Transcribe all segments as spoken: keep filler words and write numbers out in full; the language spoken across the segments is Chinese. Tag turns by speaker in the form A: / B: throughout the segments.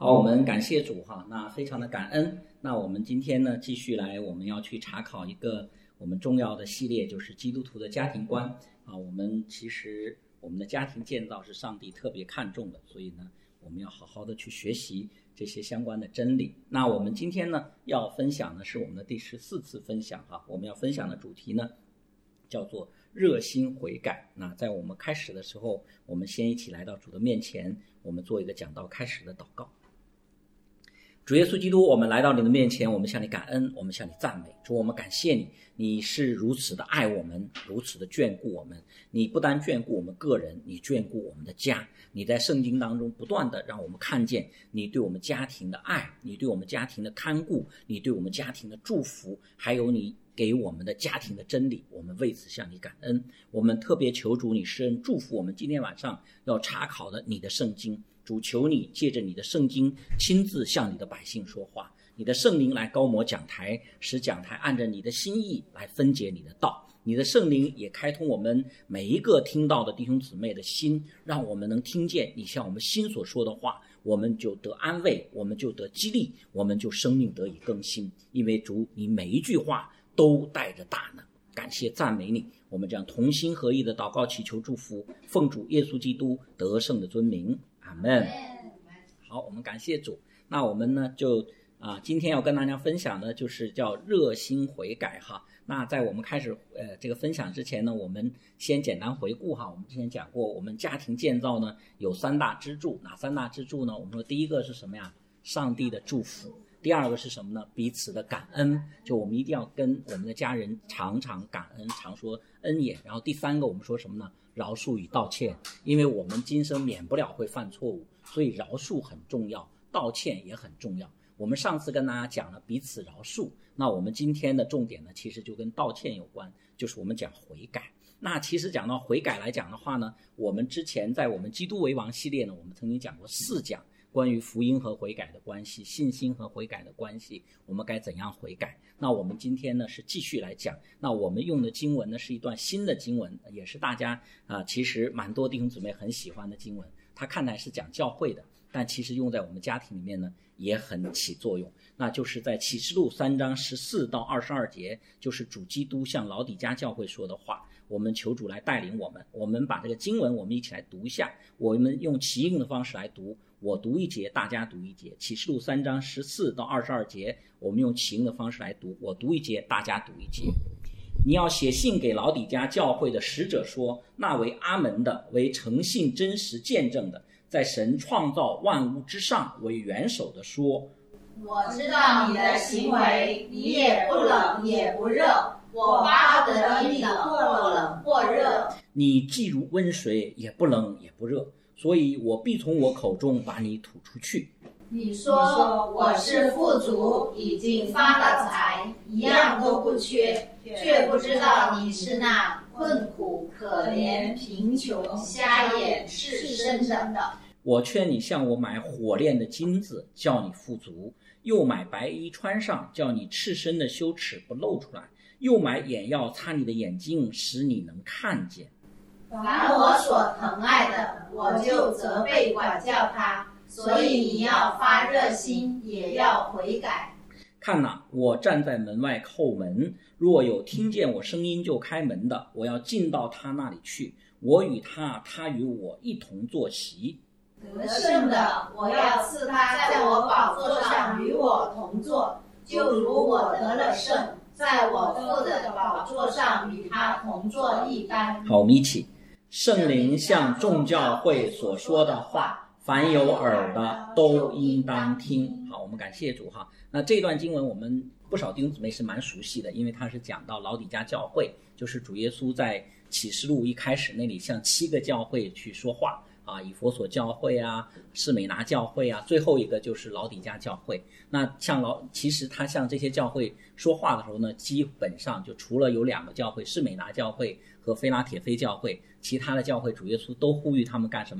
A: 好，我们感谢主哈，那非常的感恩。那我们今天呢，继续来，我们要去查考一个我们重要的系列，就是基督徒的家庭观啊。我们其实我们的家庭建造是上帝特别看重的，所以呢，我们要好好的去学习这些相关的真理。那我们今天呢，要分享的是我们的第十四次分享哈。我们要分享的主题呢，叫做热心悔改。那在我们开始的时候，我们先一起来到主的面前，我们做一个讲道开始的祷告。主耶稣基督，我们来到你的面前，我们向你感恩，我们向你赞美。主，我们感谢你，你是如此的爱我们，如此的眷顾我们。你不单眷顾我们个人，你眷顾我们的家。你在圣经当中不断的让我们看见你对我们家庭的爱，你对我们家庭的看顾，你对我们家庭的祝福，还有你给我们的家庭的真理，我们为此向你感恩。我们特别求主你施恩祝福我们今天晚上要查考的你的圣经。主，求你借着你的圣经亲自向你的百姓说话，你的圣灵来高摩讲台，使讲台按着你的心意来分解你的道。你的圣灵也开通我们每一个听到的弟兄姊妹的心，让我们能听见你向我们心所说的话，我们就得安慰，我们就得激励，我们就生命得以更新。因为主，你每一句话都带着大能。感谢赞美你，我们这样同心合意的祷告祈求祝福，奉主耶稣基督得胜的尊名，阿们。好，我们感谢主。那我们呢就啊，今天要跟大家分享的就是叫热心悔改哈。那在我们开始呃这个分享之前呢，我们先简单回顾哈。我们之前讲过，我们家庭建造呢有三大支柱，哪三大支柱呢？我们说第一个是什么呀？上帝的祝福。第二个是什么呢？彼此的感恩，就我们一定要跟我们的家人常常感恩，常说恩言。然后第三个我们说什么呢？饶恕与道歉，因为我们今生免不了会犯错误，所以饶恕很重要，道歉也很重要。我们上次跟大家讲了彼此饶恕，那我们今天的重点呢，其实就跟道歉有关，就是我们讲悔改。那其实讲到悔改来讲的话呢，我们之前在我们基督为王系列呢，我们曾经讲过四讲关于福音和悔改的关系，信心和悔改的关系，我们该怎样悔改。那我们今天呢是继续来讲，那我们用的经文呢是一段新的经文，也是大家啊、呃、其实蛮多弟兄姊妹很喜欢的经文。它看来是讲教会的，但其实用在我们家庭里面呢也很起作用。那就是在启示录三章十四到二十二节，就是主基督向老底嘉教会说的话。我们求主来带领我们，我们把这个经文我们一起来读一下，我们用齐应的方式来读，我读一节，大家读一节。启示录三章十四到二十二节，我们用齐应的方式来读，我读一节，大家读一节。你要写信给老底嘉教会的使者说，那为阿门的，为诚信真实见证的，在神创造万物之上为元首的说，
B: 我知道你的行为，你也不冷也不热，我巴不得你或冷或热。
A: 你既如温水，也不冷也不热，所以我必从我口中把你吐出去。
B: 你说我是富足，已经发了财，一样都不缺，却不知道你是那困苦、可怜、贫穷、瞎眼、赤身的。
A: 我劝你向我买火炼的金子，叫你富足；又买白衣穿上，叫你赤身的羞耻不露出来；又买眼药擦你的眼睛，使你能看见。
B: 凡我所疼爱的，我就责备管教他。所以你要发热心，也要悔改。
A: 看哪，我站在门外叩门，若有听见我声音就开门的，我要进到他那里去，我与他，他与我一同坐席。
B: 得胜的，我要赐他在我宝座上与我同坐，就如我得了胜，在我父的宝座上与他同坐一般。
A: 好，我们一起。圣灵向众教会所说的话，凡有耳的都应当听。好，我们感谢主哈。那这段经文我们不少弟兄姊妹是蛮熟悉的，因为它是讲到老底嘉教会，就是主耶稣在启示录一开始那里向七个教会去说话啊，以弗所教会啊，士美拿教会啊，最后一个就是老底嘉教会。那像老其实他向这些教会说话的时候呢，基本上就除了有两个教会，士美拿教会和菲拉铁菲教会，其他的教会主耶稣都呼吁他们干什么呀？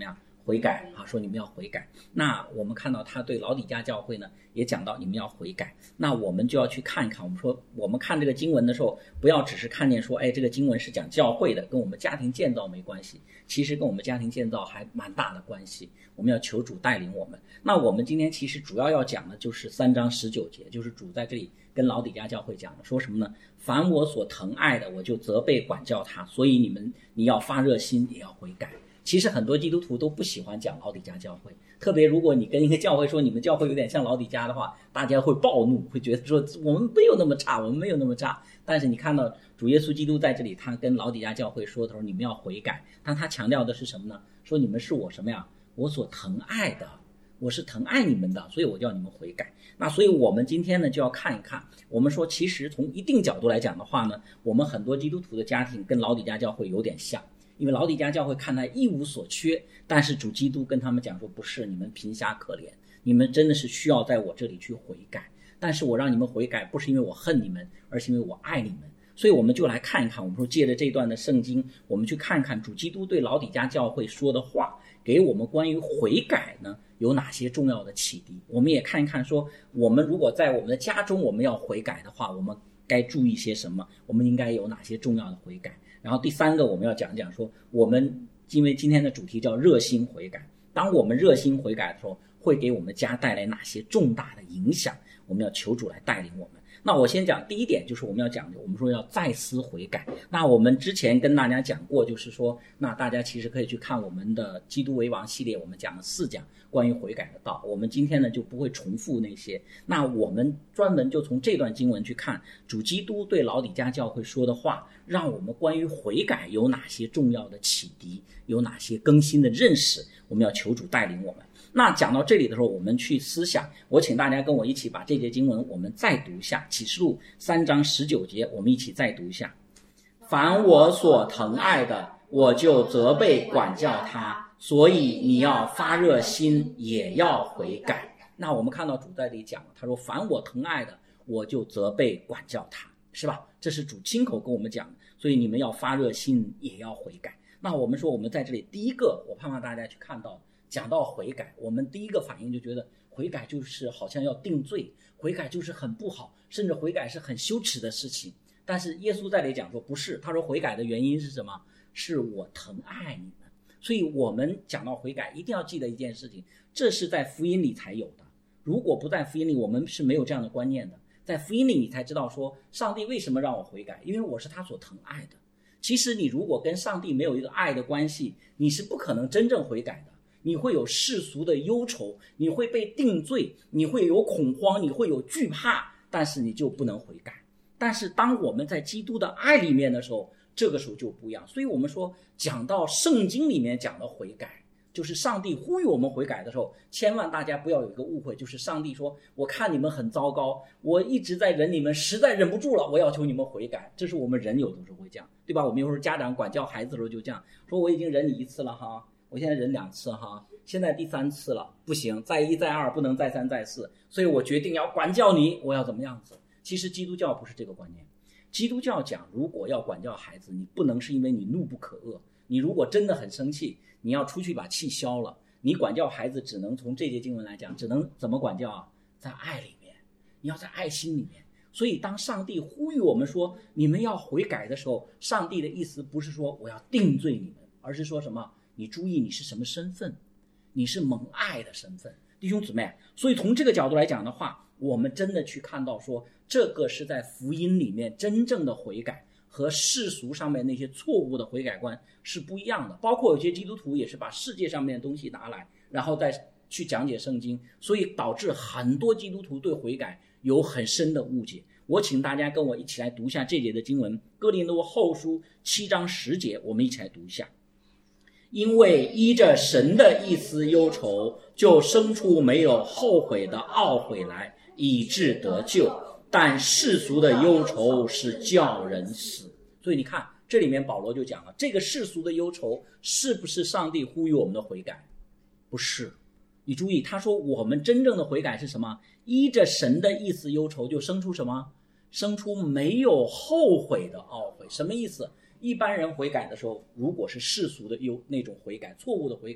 A: 悔改啊，说你们要悔改。那我们看到他对老底嘉教会呢也讲到你们要悔改。那我们就要去看一看，我们说我们看这个经文的时候，不要只是看见说，哎，这个经文是讲教会的，跟我们家庭建造没关系，其实跟我们家庭建造还蛮大的关系。我们要求主带领我们。那我们今天其实主要要讲的就是三章十九节，就是主在这里跟老底嘉教会讲的，说什么呢？凡我所疼爱的，我就责备管教他，所以你们你要发热心，也要悔改。其实很多基督徒都不喜欢讲老底嘉教会，特别如果你跟一个教会说你们教会有点像老底嘉的话，大家会暴怒，会觉得说我们没有那么差，我们没有那么差。但是你看到主耶稣基督在这里，他跟老底嘉教会说的时候，你们要悔改，但他强调的是什么呢？说你们是我什么呀？我所疼爱的，我是疼爱你们的，所以我叫你们悔改。那所以我们今天呢就要看一看，我们说其实从一定角度来讲的话呢，我们很多基督徒的家庭跟老底嘉教会有点像。因为老底嘉教会看来一无所缺，但是主基督跟他们讲说，不是，你们贫狭可怜，你们真的是需要在我这里去悔改。但是我让你们悔改，不是因为我恨你们，而是因为我爱你们。所以我们就来看一看，我们说借着这段的圣经，我们去看看主基督对老底嘉教会说的话，给我们关于悔改呢有哪些重要的启迪。我们也看一看说，我们如果在我们的家中我们要悔改的话，我们该注意些什么，我们应该有哪些重要的悔改。然后第三个我们要讲讲说，我们因为今天的主题叫热心悔改，当我们热心悔改的时候，会给我们家带来哪些重大的影响，我们要求主来带领我们。那我先讲第一点，就是我们要讲的，我们说要再思悔改。那我们之前跟大家讲过，就是说那大家其实可以去看我们的基督为王系列，我们讲了四讲关于悔改的道，我们今天呢就不会重复那些。那我们专门就从这段经文去看主基督对老底嘉教会说的话，让我们关于悔改有哪些重要的启迪，有哪些更新的认识，我们要求主带领我们。那讲到这里的时候，我们去思想，我请大家跟我一起把这节经文我们再读一下，启示录三章十九节，我们一起再读一下。凡我所疼爱的，我就责备管教他，所以你要发热心，也要悔改。那我们看到主在这里讲，他说凡我疼爱的，我就责备管教他，是吧？这是主亲口跟我们讲的，所以你们要发热心，也要悔改。那我们说我们在这里第一个，我盼望大家去看到，讲到悔改，我们第一个反应就觉得悔改就是好像要定罪，悔改就是很不好，甚至悔改是很羞耻的事情。但是耶稣在这里讲说不是，他说悔改的原因是什么？是我疼爱你们。所以我们讲到悔改一定要记得一件事情，这是在福音里才有的，如果不在福音里，我们是没有这样的观念的。在福音里你才知道说上帝为什么让我悔改，因为我是他所疼爱的。其实你如果跟上帝没有一个爱的关系，你是不可能真正悔改的。你会有世俗的忧愁，你会被定罪，你会有恐慌，你会有惧怕，但是你就不能悔改。但是当我们在基督的爱里面的时候，这个时候就不一样。所以我们说讲到圣经里面讲的悔改，就是上帝呼吁我们悔改的时候，千万大家不要有一个误会，就是上帝说我看你们很糟糕，我一直在忍你们，实在忍不住了，我要求你们悔改。这是我们人有的时候会这样，对吧？我们有时候家长管教孩子的时候就这样说，我已经忍你一次了哈，我现在忍两次哈，现在第三次了，不行，再一再二，不能再三再四，所以我决定要管教你，我要怎么样子。其实基督教不是这个观念，基督教讲如果要管教孩子，你不能是因为你怒不可遏，你如果真的很生气，你要出去把气消了。你管教孩子只能从这节经文来讲，只能怎么管教啊？在爱里面，你要在爱心里面。所以当上帝呼吁我们说你们要悔改的时候，上帝的意思不是说我要定罪你们，而是说什么？你注意你是什么身份，你是蒙爱的身份，弟兄姊妹。所以从这个角度来讲的话，我们真的去看到说这个是在福音里面真正的悔改，和世俗上面那些错误的悔改观是不一样的。包括有些基督徒也是把世界上面的东西拿来，然后再去讲解圣经，所以导致很多基督徒对悔改有很深的误解。我请大家跟我一起来读一下这节的经文，哥林多后书七章十节，我们一起来读一下。因为依着神的一丝忧愁，就生出没有后悔的懊悔来，以致得救。但世俗的忧愁是叫人死。所以你看这里面保罗就讲了，这个世俗的忧愁是不是上帝呼吁我们的悔改？不是。你注意他说我们真正的悔改是什么？依着神的意思忧愁，就生出什么？生出没有后悔的懊悔。什么意思？一般人悔改的时候，如果是世俗的忧那种悔改，错误的悔改，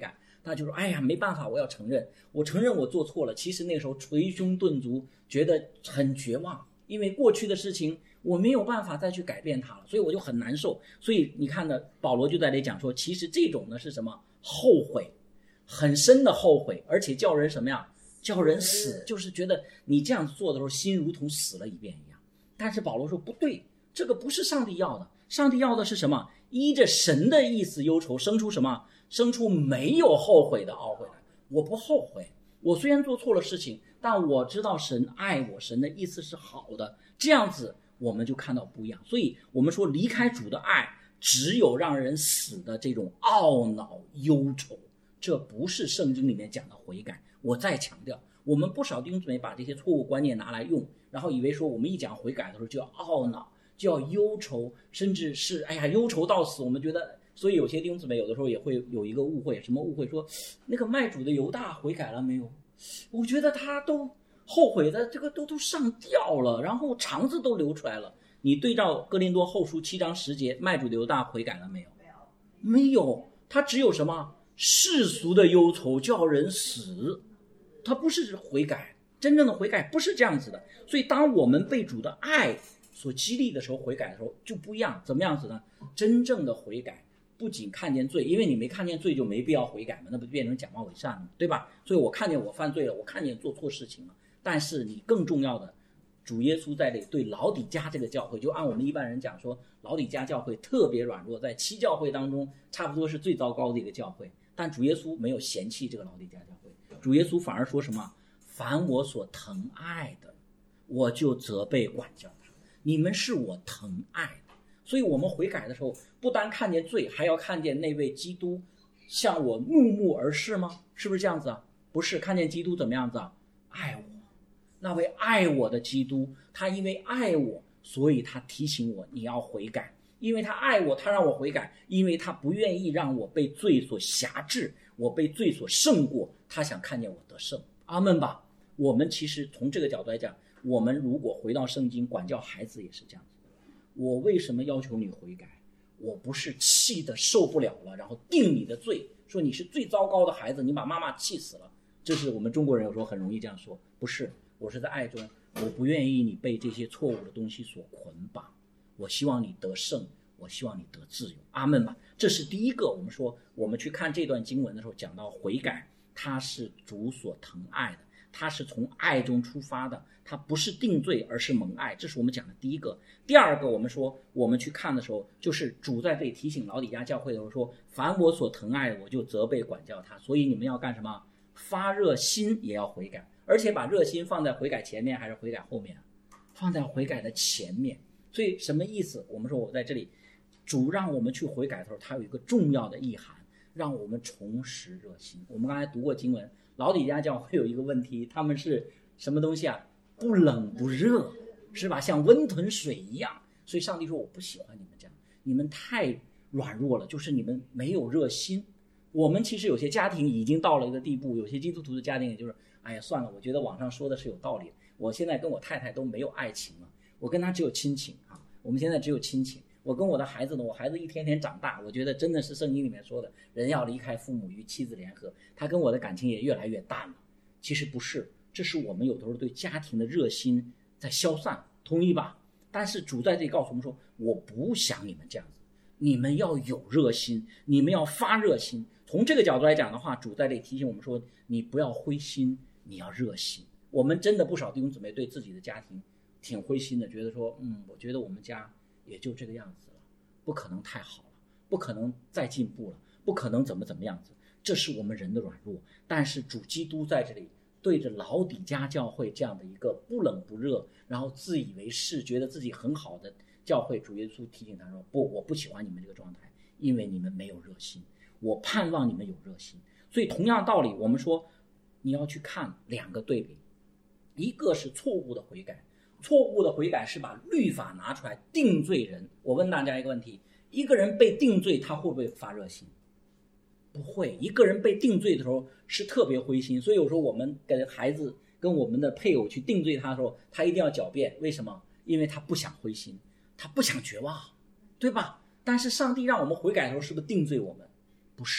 A: 他就说哎呀没办法，我要承认，我承认我做错了。其实那个时候捶胸顿足，觉得很绝望，因为过去的事情我没有办法再去改变它了，所以我就很难受。所以你看呢，保罗就在这里讲说，其实这种呢是什么？后悔，很深的后悔，而且叫人什么呀？叫人死，就是觉得你这样做的时候心如同死了一遍一样。但是保罗说不对，这个不是上帝要的，上帝要的是什么？依着神的意思忧愁，生出什么？生出没有后悔的懊悔来。我不后悔，我虽然做错了事情，但我知道神爱我，神的意思是好的，这样子我们就看到不一样。所以我们说离开主的爱，只有让人死的这种懊恼忧愁，这不是圣经里面讲的悔改。我再强调，我们不少弟兄姊妹把这些错误观念拿来用，然后以为说我们一讲悔改的时候就要懊恼，就要忧愁，甚至是哎呀忧愁到死。我们觉得，所以有些弟兄姊妹有的时候也会有一个误会，什么误会？说那个卖主的犹大悔改了没有？我觉得他都后悔的这个都都上吊了，然后肠子都流出来了。你对照哥林多后书七章十节，卖主的犹大悔改了没有？没有，他只有什么世俗的忧愁叫人死，他不是悔改。真正的悔改不是这样子的。所以当我们被主的爱所激励的时候，悔改的时候就不一样。怎么样子呢？真正的悔改不仅看见罪，因为你没看见罪就没必要悔改嘛，那不就变成假冒伪善了，对吧？所以我看见我犯罪了，我看见做错事情了，但是你更重要的，主耶稣在这里对老底嘉这个教会，就按我们一般人讲说，老底嘉教会特别软弱，在七教会当中差不多是最糟糕的一个教会，但主耶稣没有嫌弃这个老底嘉教会，主耶稣反而说什么？凡我所疼爱的，我就责备管教他。你们是我疼爱的。所以我们悔改的时候，不单看见罪，还要看见那位基督向我怒目而视吗？是不是这样子啊？不是，看见基督怎么样子啊？爱我。那位爱我的基督，他因为爱我，所以他提醒我你要悔改。因为他爱我，他让我悔改，因为他不愿意让我被罪所辖制，我被罪所胜过，他想看见我得胜。阿们吧。我们其实从这个角度来讲，我们如果回到圣经，管教孩子也是这样子的。我为什么要求你悔改？我不是气得受不了了，然后定你的罪，说你是最糟糕的孩子，你把妈妈气死了。这是我们中国人有时候很容易这样说。不是，我是在爱中，我不愿意你被这些错误的东西所捆绑，我希望你得胜，我希望你得自由。阿们吧。这是第一个。我们说我们去看这段经文的时候，讲到悔改，它是主所疼爱的，它是从爱中出发的，它不是定罪，而是蒙爱。这是我们讲的第一个。第二个，我们说我们去看的时候，就是主在这里提醒老底嘉教会的时候说，凡我所疼爱的，我就责备管教他。所以你们要干什么？发热心也要悔改，而且把热心放在悔改前面还是悔改后面？放在悔改的前面。所以什么意思？我们说我在这里，主让我们去悔改的时候，它有一个重要的意涵，让我们重拾热心。我们刚才读过经文，老底嘉教会有一个问题，他们是什么东西啊？不冷不热，是吧？像温吞水一样。所以上帝说我不喜欢你们这样，你们太软弱了，就是你们没有热心。我们其实有些家庭已经到了一个地步，有些基督徒的家庭也就是哎呀算了，我觉得网上说的是有道理，我现在跟我太太都没有爱情了，我跟她只有亲情啊，我们现在只有亲情。我跟我的孩子呢，我孩子一天天长大，我觉得真的是圣经里面说的人要离开父母与妻子联合，他跟我的感情也越来越淡了。其实不是，这是我们有的时候对家庭的热心在消散，同意吧？但是主在这里告诉我们说，我不想你们这样子，你们要有热心，你们要发热心。从这个角度来讲的话，主在这里提醒我们说，你不要灰心，你要热心。我们真的不少弟兄姊妹对自己的家庭挺灰心的，觉得说嗯，我觉得我们家也就这个样子了，不可能太好了，不可能再进步了，不可能怎么怎么样子。这是我们人的软弱。但是主基督在这里对着老底嘉教会这样的一个不冷不热，然后自以为是，觉得自己很好的教会，主耶稣提醒他说，不，我不喜欢你们这个状态，因为你们没有热心，我盼望你们有热心。所以同样道理，我们说你要去看两个对比，一个是错误的悔改，错误的悔改是把律法拿出来定罪人。我问大家一个问题，一个人被定罪他会不会发热心？不会。一个人被定罪的时候是特别灰心。所以有时候我们跟孩子跟我们的配偶去定罪他的时候，他一定要狡辩。为什么？因为他不想灰心，他不想绝望，对吧？但是上帝让我们悔改的时候是不是定罪我们？不是，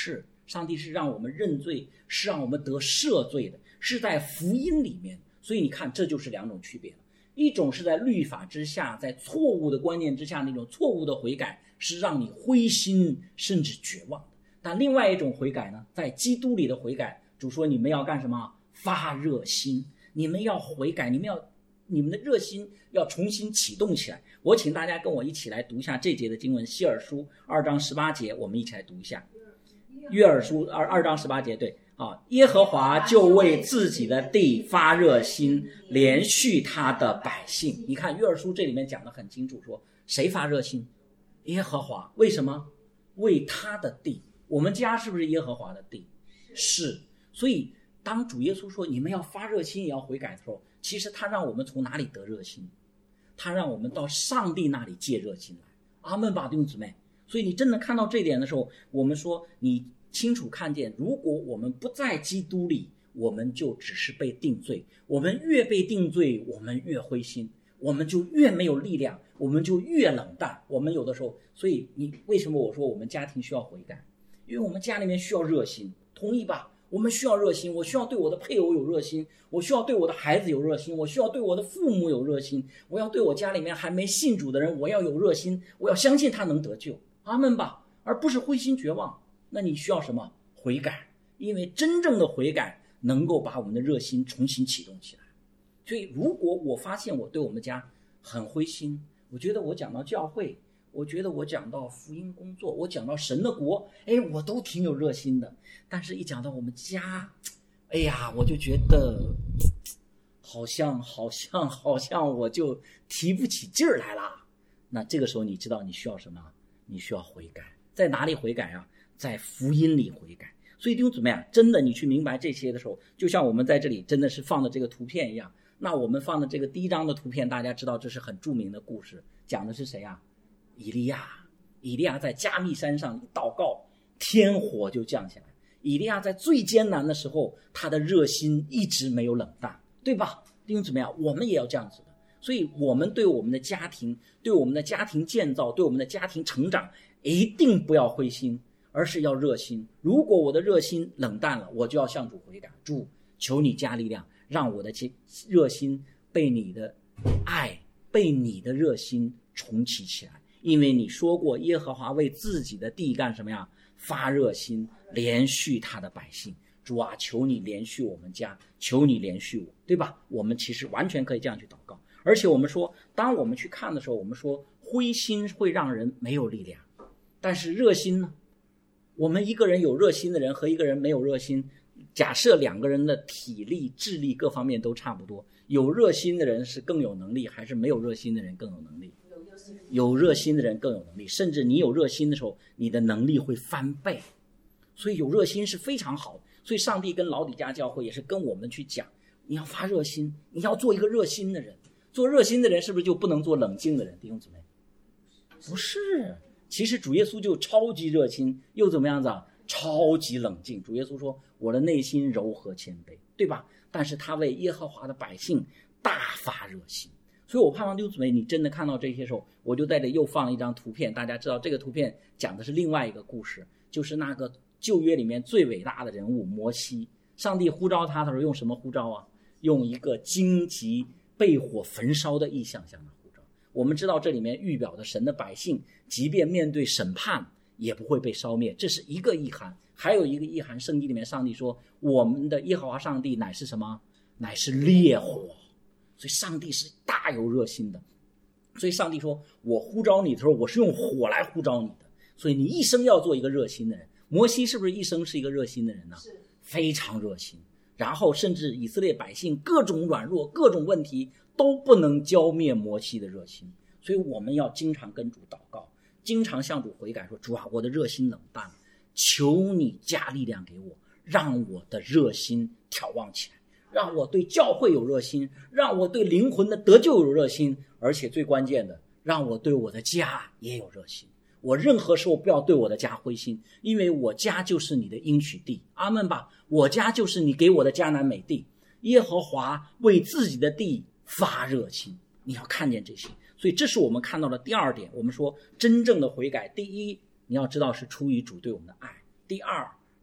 A: 上帝是让我们认罪，是让我们得赦罪的，是在福音里面。所以你看，这就是两种区别了。一种是在律法之下，在错误的观念之下，那种错误的悔改是让你灰心甚至绝望的。但另外一种悔改呢，在基督里的悔改，主说你们要干什么？发热心，你们要悔改，你们要你们的热心要重新启动起来。我请大家跟我一起来读一下这节的经文，希尔书二章十八节，我们一起来读一下。约珥书二二章十八节，对啊，耶和华就为自己的地发热心，连续他的百姓。你看约珥书这里面讲得很清楚，说谁发热心？耶和华。为什么？为他的地。我们家是不是耶和华的地？是。所以当主耶稣说你们要发热心也要悔改的时候，其实他让我们从哪里得热心？他让我们到上帝那里借热心来。阿们吧，弟兄姊妹。所以你真的看到这点的时候，我们说你清楚看见，如果我们不在基督里，我们就只是被定罪。我们越被定罪，我们越灰心，我们就越没有力量，我们就越冷淡。我们有的时候，所以你为什么我说我们家庭需要悔改？因为我们家里面需要热心，同意吧？我们需要热心，我需要对我的配偶有热心，我需要对我的孩子有热心，我需要对我的父母有热心，我要对我家里面还没信主的人，我要有热心，我要相信他能得救。阿们吧，而不是灰心绝望。那你需要什么？悔改。因为真正的悔改能够把我们的热心重新启动起来。所以如果我发现我对我们家很灰心，我觉得我讲到教会，我觉得我讲到福音工作，我讲到神的国，哎，我都挺有热心的。但是一讲到我们家，哎呀，我就觉得好像好像好像我就提不起劲儿来了。那这个时候你知道你需要什么？你需要悔改。在哪里悔改啊？在福音里悔改。所以弟兄姊妹啊，真的你去明白这些的时候，就像我们在这里真的是放的这个图片一样。那我们放的这个第一张的图片，大家知道这是很著名的故事，讲的是谁啊？以利亚。以利亚在加密山上一祷告，天火就降下来。以利亚在最艰难的时候，他的热心一直没有冷淡，对吧？弟兄姊妹啊，我们也要这样子的。所以我们对我们的家庭，对我们的家庭建造，对我们的家庭成长，一定不要灰心，而是要热心。如果我的热心冷淡了，我就要向主悔改，主求你加力量，让我的热心被你的爱，被你的热心重启起来。因为你说过耶和华为自己的地干什么呀？发热心，连续他的百姓。主啊，求你连续我们家，求你连续我，对吧？我们其实完全可以这样去祷告。而且我们说，当我们去看的时候，我们说灰心会让人没有力量，但是热心呢？我们一个人有热心的人和一个人没有热心，假设两个人的体力、智力各方面都差不多，有热心的人是更有能力，还是没有热心的人更有能力？有热心的人更有能力，甚至你有热心的时候，你的能力会翻倍。所以有热心是非常好的。所以上帝跟老底嘉教会也是跟我们去讲，你要发热心，你要做一个热心的人。做热心的人是不是就不能做冷静的人？弟兄姊妹，不是。其实主耶稣就超级热心，又怎么样子啊？超级冷静。主耶稣说我的内心柔和谦卑，对吧？但是他为耶和华的百姓大发热心。所以我盼望弟兄姊妹你真的看到这些时候，我就在这里又放了一张图片。大家知道这个图片讲的是另外一个故事，就是那个旧约里面最伟大的人物摩西。上帝呼召他的时候用什么呼召啊？用一个荆棘被火焚烧的意象向他呼召。我们知道这里面预表的神的百姓，即便面对审判也不会被烧灭，这是一个意涵。还有一个意涵，圣经里面上帝说我们的耶和华上帝乃是什么？乃是烈火。所以上帝是大有热心的。所以上帝说我呼召你的时候，我是用火来呼召你的，所以你一生要做一个热心的人。摩西是不是一生是一个热心的人呢？是，非常热心。然后甚至以色列百姓各种软弱各种问题都不能浇灭摩西的热心。所以我们要经常跟主祷告，经常向主悔改，说主啊，我的热心冷淡了，求你加力量给我，让我的热心挑旺起来，让我对教会有热心，让我对灵魂的得救有热心，而且最关键的，让我对我的家也有热心。我任何时候不要对我的家灰心，因为我家就是你的应许地。阿们吧，我家就是你给我的迦南美地。耶和华为自己的地发热心，你要看见这些。所以这是我们看到的第二点。我们说真正的悔改，第一你要知道是出于主对我们的爱，第二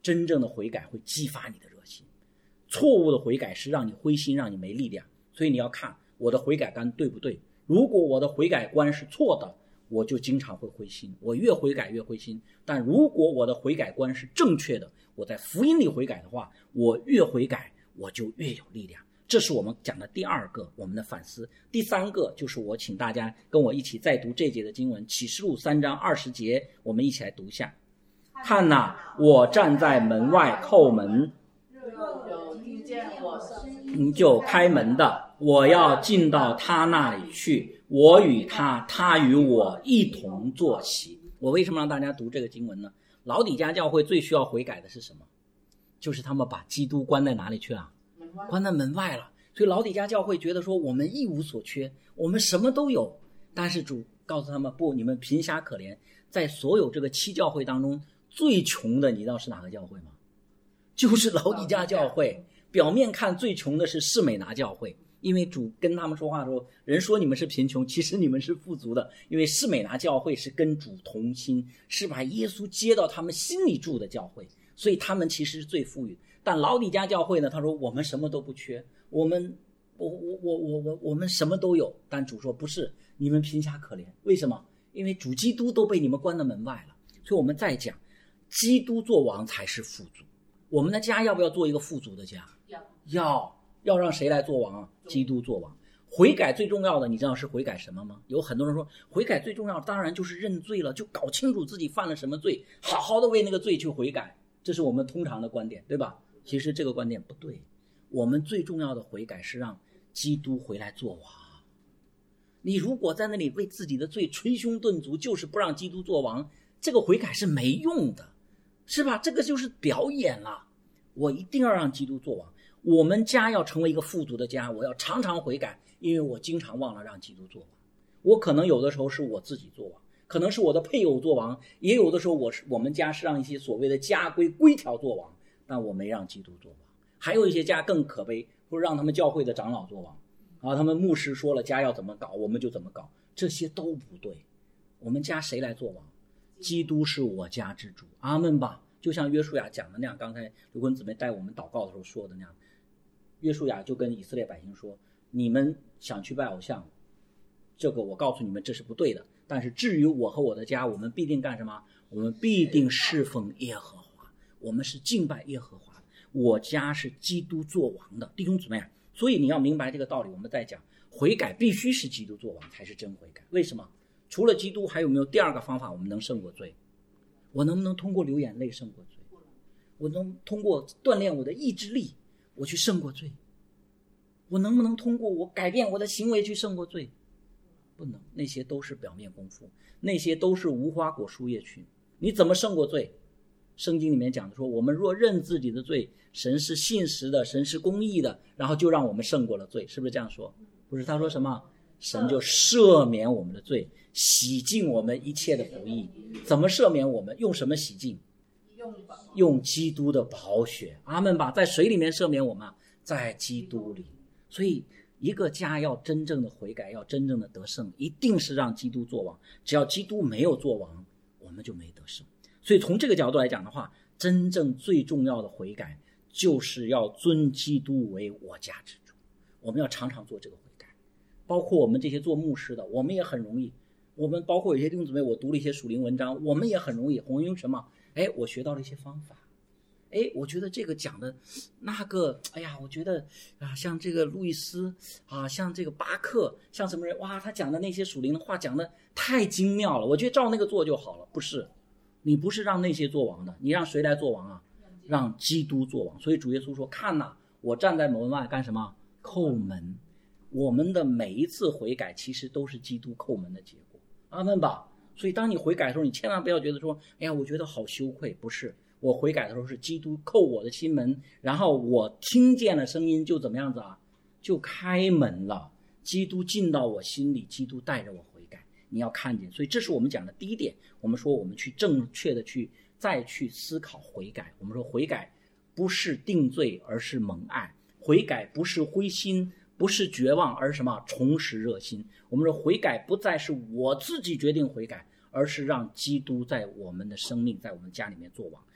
A: 真正的悔改会激发你的热心，错误的悔改是让你灰心，让你没力量。所以你要看我的悔改观对不对，如果我的悔改观是错的，我就经常会灰心，我越悔改越灰心。但如果我的悔改观是正确的，我在福音里悔改的话，我越悔改我就越有力量。这是我们讲的第二个我们的反思。第三个就是我请大家跟我一起再读这节的经文，启示录三章二十节，我们一起来读一下。看哪，我站在门外叩门，
C: 若有听见我声
A: 音就开门的，我要进到他那里去，我与他，他与我一同坐席。我为什么让大家读这个经文呢？老底嘉教会最需要悔改的是什么？就是他们把基督关在哪里去了？关在门外了。所以老底嘉教会觉得说我们一无所缺，我们什么都有，但是主告诉他们，不，你们贫狭可怜。在所有这个七教会当中，最穷的你知道是哪个教会吗？就是老底嘉教会。表面看最穷的是士美拿教会，因为主跟他们说话的时候，人说你们是贫穷，其实你们是富足的。因为士美拿教会是跟主同心，是把耶稣接到他们心里住的教会，所以他们其实是最富裕。但老底嘉教会呢，他说我们什么都不缺，我们我我我我我我们什么都有。但主说不是，你们贫狭可怜。为什么？因为主基督都被你们关到门外了。所以我们再讲，基督做王才是富足。我们的家要不要做一个富足的家？
C: 要
A: 要要让谁来做王啊？基督做王。悔改最重要的你知道是悔改什么吗？有很多人说悔改最重要当然就是认罪了，就搞清楚自己犯了什么罪，好好的为那个罪去悔改，这是我们通常的观点，对吧？其实这个观点不对，我们最重要的悔改是让基督回来做王。你如果在那里为自己的罪捶胸顿足，就是不让基督做王，这个悔改是没用的，是吧？这个就是表演了。我一定要让基督做王，我们家要成为一个富足的家，我要常常悔改，因为我经常忘了让基督做王。我可能有的时候是我自己做王，可能是我的配偶做王，也有的时候我是我们家是让一些所谓的家规规条做王，但我没让基督做王。还有一些家更可悲，或者让他们教会的长老做王，啊，他们牧师说了家要怎么搞我们就怎么搞，这些都不对。我们家谁来做王？基督是我家之主，阿们吧。就像约书亚讲的那样，刚才刘坤姊妹带我们祷告的时候说的那样，约书亚就跟以色列百姓说，你们想去拜偶像，这个我告诉你们这是不对的，但是至于我和我的家，我们必定干什么？我们必定侍奉耶和华，我们是敬拜耶和华，我家是基督做王的。弟兄姊妹，所以你要明白这个道理。我们再讲悔改必须是基督做王才是真悔改。为什么？除了基督还有没有第二个方法我们能胜过罪？我能不能通过流眼泪胜过罪？我能通过锻炼我的意志力我去胜过罪？我能不能通过我改变我的行为去胜过罪？不能，那些都是表面功夫，那些都是无花果树叶群。你怎么胜过罪？圣经里面讲的说，我们若认自己的罪，神是信实的，神是公义的，然后就让我们胜过了罪，是不是这样说？不是，他说什么？神就赦免我们的罪，洗净我们一切的不义。怎么赦免我们？用什么洗净？用基督的宝血，阿们吧。在水里面赦免我们，在基督里。所以一个家要真正的悔改，要真正的得胜，一定是让基督做王。只要基督没有做王，我们就没得胜。所以从这个角度来讲的话，真正最重要的悔改就是要尊基督为我家之主。我们要常常做这个悔改，包括我们这些做牧师的，我们也很容易。我们包括有些弟兄姊妹，我读了一些属灵文章，我们也很容易红因什么？哎，我学到了一些方法。哎，我觉得这个讲的那个，哎呀，我觉得啊，像这个路易斯啊，像这个巴克，像什么人，哇，他讲的那些属灵的话讲的太精妙了，我觉得照那个做就好了。不是，你不是让那些做王的，你让谁来做王啊？让基督做王。所以主耶稣说，看哪，我站在门外干什么？叩门。我们的每一次悔改其实都是基督叩门的结果，阿们吧。所以当你悔改的时候，你千万不要觉得说，哎呀，我觉得好羞愧。不是，我悔改的时候是基督叩我的心门，然后我听见了声音，就怎么样子啊？就开门了。基督进到我心里，基督带着我悔改。你要看见，所以这是我们讲的第一点。我们说我们去正确的去再去思考悔改。我们说悔改不是定罪，而是蒙爱；悔改不是灰心，不是绝望，而什么？重拾热心。我们说悔改不再是我自己决定悔改，而是让基督在我们的生命，在我们家里面做王。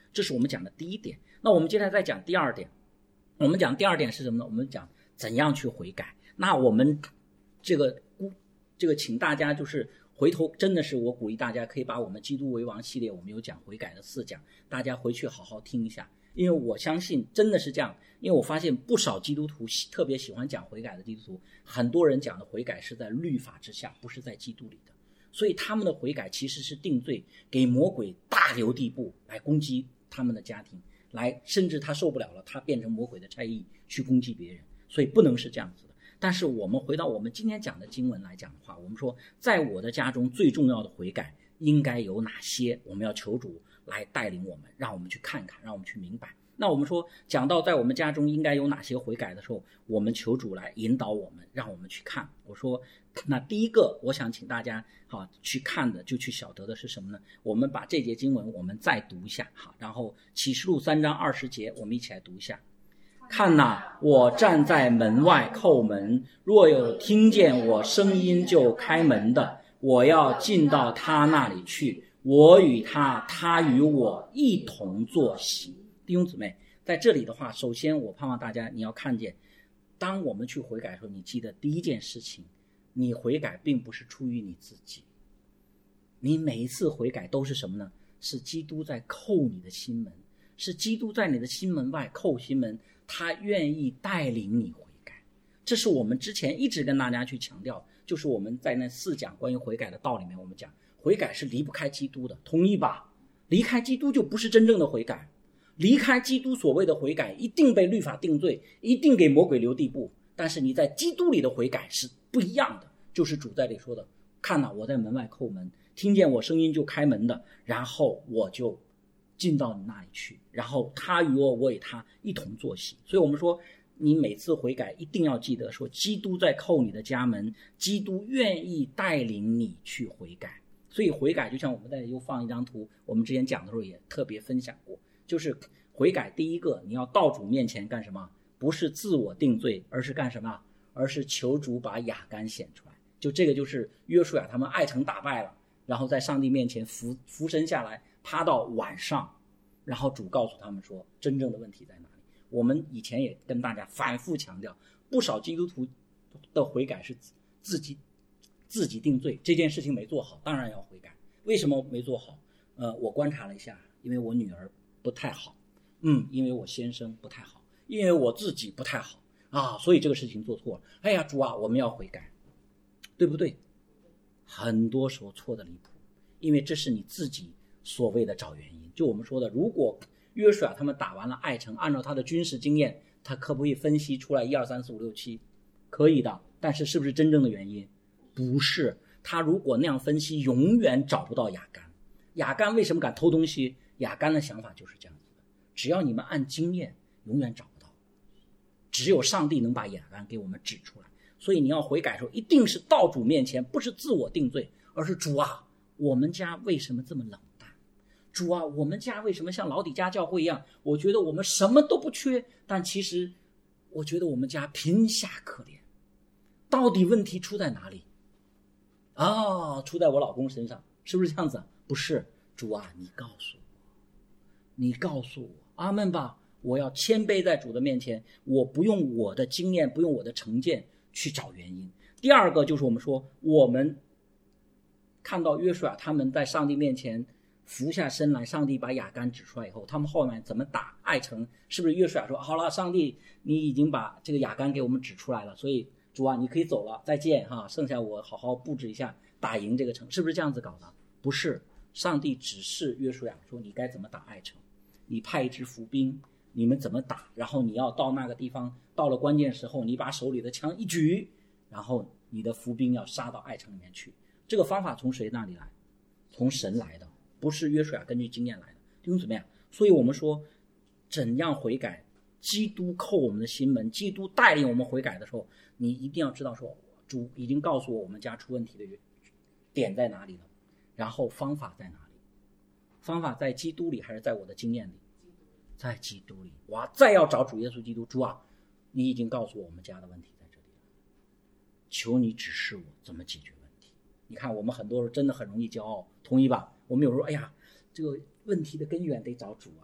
A: 这是我们讲的第一点。那我们接下来再讲第二点，我们讲第二点是什么呢？我们讲怎样去悔改。那我们这个这个请大家就是回头，真的是我鼓励大家可以把我们基督为王系列，我们有讲悔改的四讲，大家回去好好听一下，因为我相信真的是这样。因为我发现不少基督徒特别喜欢讲悔改的基督徒，很多人讲的悔改是在律法之下，不是在基督里的，所以他们的悔改其实是定罪，给魔鬼大留地步来攻击他们的家庭，来甚至他受不了了，他变成魔鬼的差役去攻击别人，所以不能是这样子的。但是我们回到我们今天讲的经文来讲的话，我们说在我的家中最重要的悔改应该有哪些，我们要求主来带领我们，让我们去看看，让我们去明白。那我们说讲到在我们家中应该有哪些悔改的时候，我们求主来引导我们，让我们去看。我说那第一个我想请大家好去看的，就去晓得的是什么呢？我们把这节经文我们再读一下，好，然后启示录三章二十节我们一起来读一下。看哪，我站在门外叩门，若有听见我声音就开门的，我要进到他那里去，我与他，他与我一同坐席。弟兄姊妹，在这里的话，首先我盼望大家你要看见，当我们去悔改的时候，你记得第一件事情，你悔改并不是出于你自己，你每一次悔改都是什么呢？是基督在叩你的心门，是基督在你的心门外叩心门，他愿意带领你悔改。这是我们之前一直跟大家去强调，就是我们在那四讲关于悔改的道里面，我们讲悔改是离不开基督的，同意吧？离开基督就不是真正的悔改，离开基督所谓的悔改一定被律法定罪，一定给魔鬼留地步，但是你在基督里的悔改是不一样的。就是主在这里说的，看哪，我在门外叩门，听见我声音就开门的，然后我就进到你那里去，然后他与我，我与他一同坐席。所以我们说你每次悔改一定要记得说，基督在叩你的家门，基督愿意带领你去悔改。所以悔改就像我们在又放一张图，我们之前讲的时候也特别分享过，就是悔改第一个你要到主面前干什么？不是自我定罪，而是干什么？而是求主把亚干显出来。就这个就是约书亚他们艾城打败了，然后在上帝面前俯俯身下来，趴到晚上，然后主告诉他们说真正的问题在哪里。我们以前也跟大家反复强调，不少基督徒的悔改是自己自己定罪，这件事情没做好，当然要悔改。为什么没做好？呃，我观察了一下，因为我女儿不太好，嗯，因为我先生不太好，因为我自己不太好啊，所以这个事情做错了。哎呀，主啊，我们要悔改，对不对？很多时候错的离谱，因为这是你自己所谓的找原因。就我们说的，如果约书亚他们打完了艾城，按照他的军事经验，他可不可以分析出来一二三四五六七？可以的，但是是不是真正的原因？不是。他如果那样分析，永远找不到亚干。亚干为什么敢偷东西？亚干的想法就是这样子的，只要你们按经验，永远找不到。只有上帝能把亚干给我们指出来。所以你要悔改的时候，一定是到主面前，不是自我定罪，而是主啊，我们家为什么这么冷淡？主啊，我们家为什么像老底嘉教会一样？我觉得我们什么都不缺，但其实我觉得我们家贫下可怜。到底问题出在哪里？啊，出在我老公身上，是不是这样子？不是，主啊，你告诉我，你告诉我，阿们吧。我要谦卑在主的面前，我不用我的经验，不用我的成见去找原因。第二个就是我们说，我们看到约书亚他们在上帝面前俯下身来，上帝把亚干指出来以后，他们后面怎么打艾城？是不是约书亚说好了，上帝你已经把这个亚干给我们指出来了，所以主啊你可以走了，再见哈，剩下我好好布置一下打赢这个城，是不是这样子搞的？不是，上帝指示约书亚说你该怎么打艾城，你派一支伏兵，你们怎么打，然后你要到那个地方，到了关键时候你把手里的枪一举，然后你的伏兵要杀到艾城里面去。这个方法从谁那里来？从神来的，不是约书亚根据经验来的。弟兄姊妹啊，所以我们说怎样悔改，基督叩我们的心门，基督带领我们悔改的时候，你一定要知道说主已经告诉我我们家出问题的点在哪里了，然后方法在哪里？方法在基督里还是在我的经验里？在基督里。哇，再要找主耶稣基督，主啊，你已经告诉我我们家的问题在这里了，求你指示我怎么解决问题。你看我们很多人真的很容易骄傲，同意吧？我们有时候哎呀，这个问题的根源得找主啊，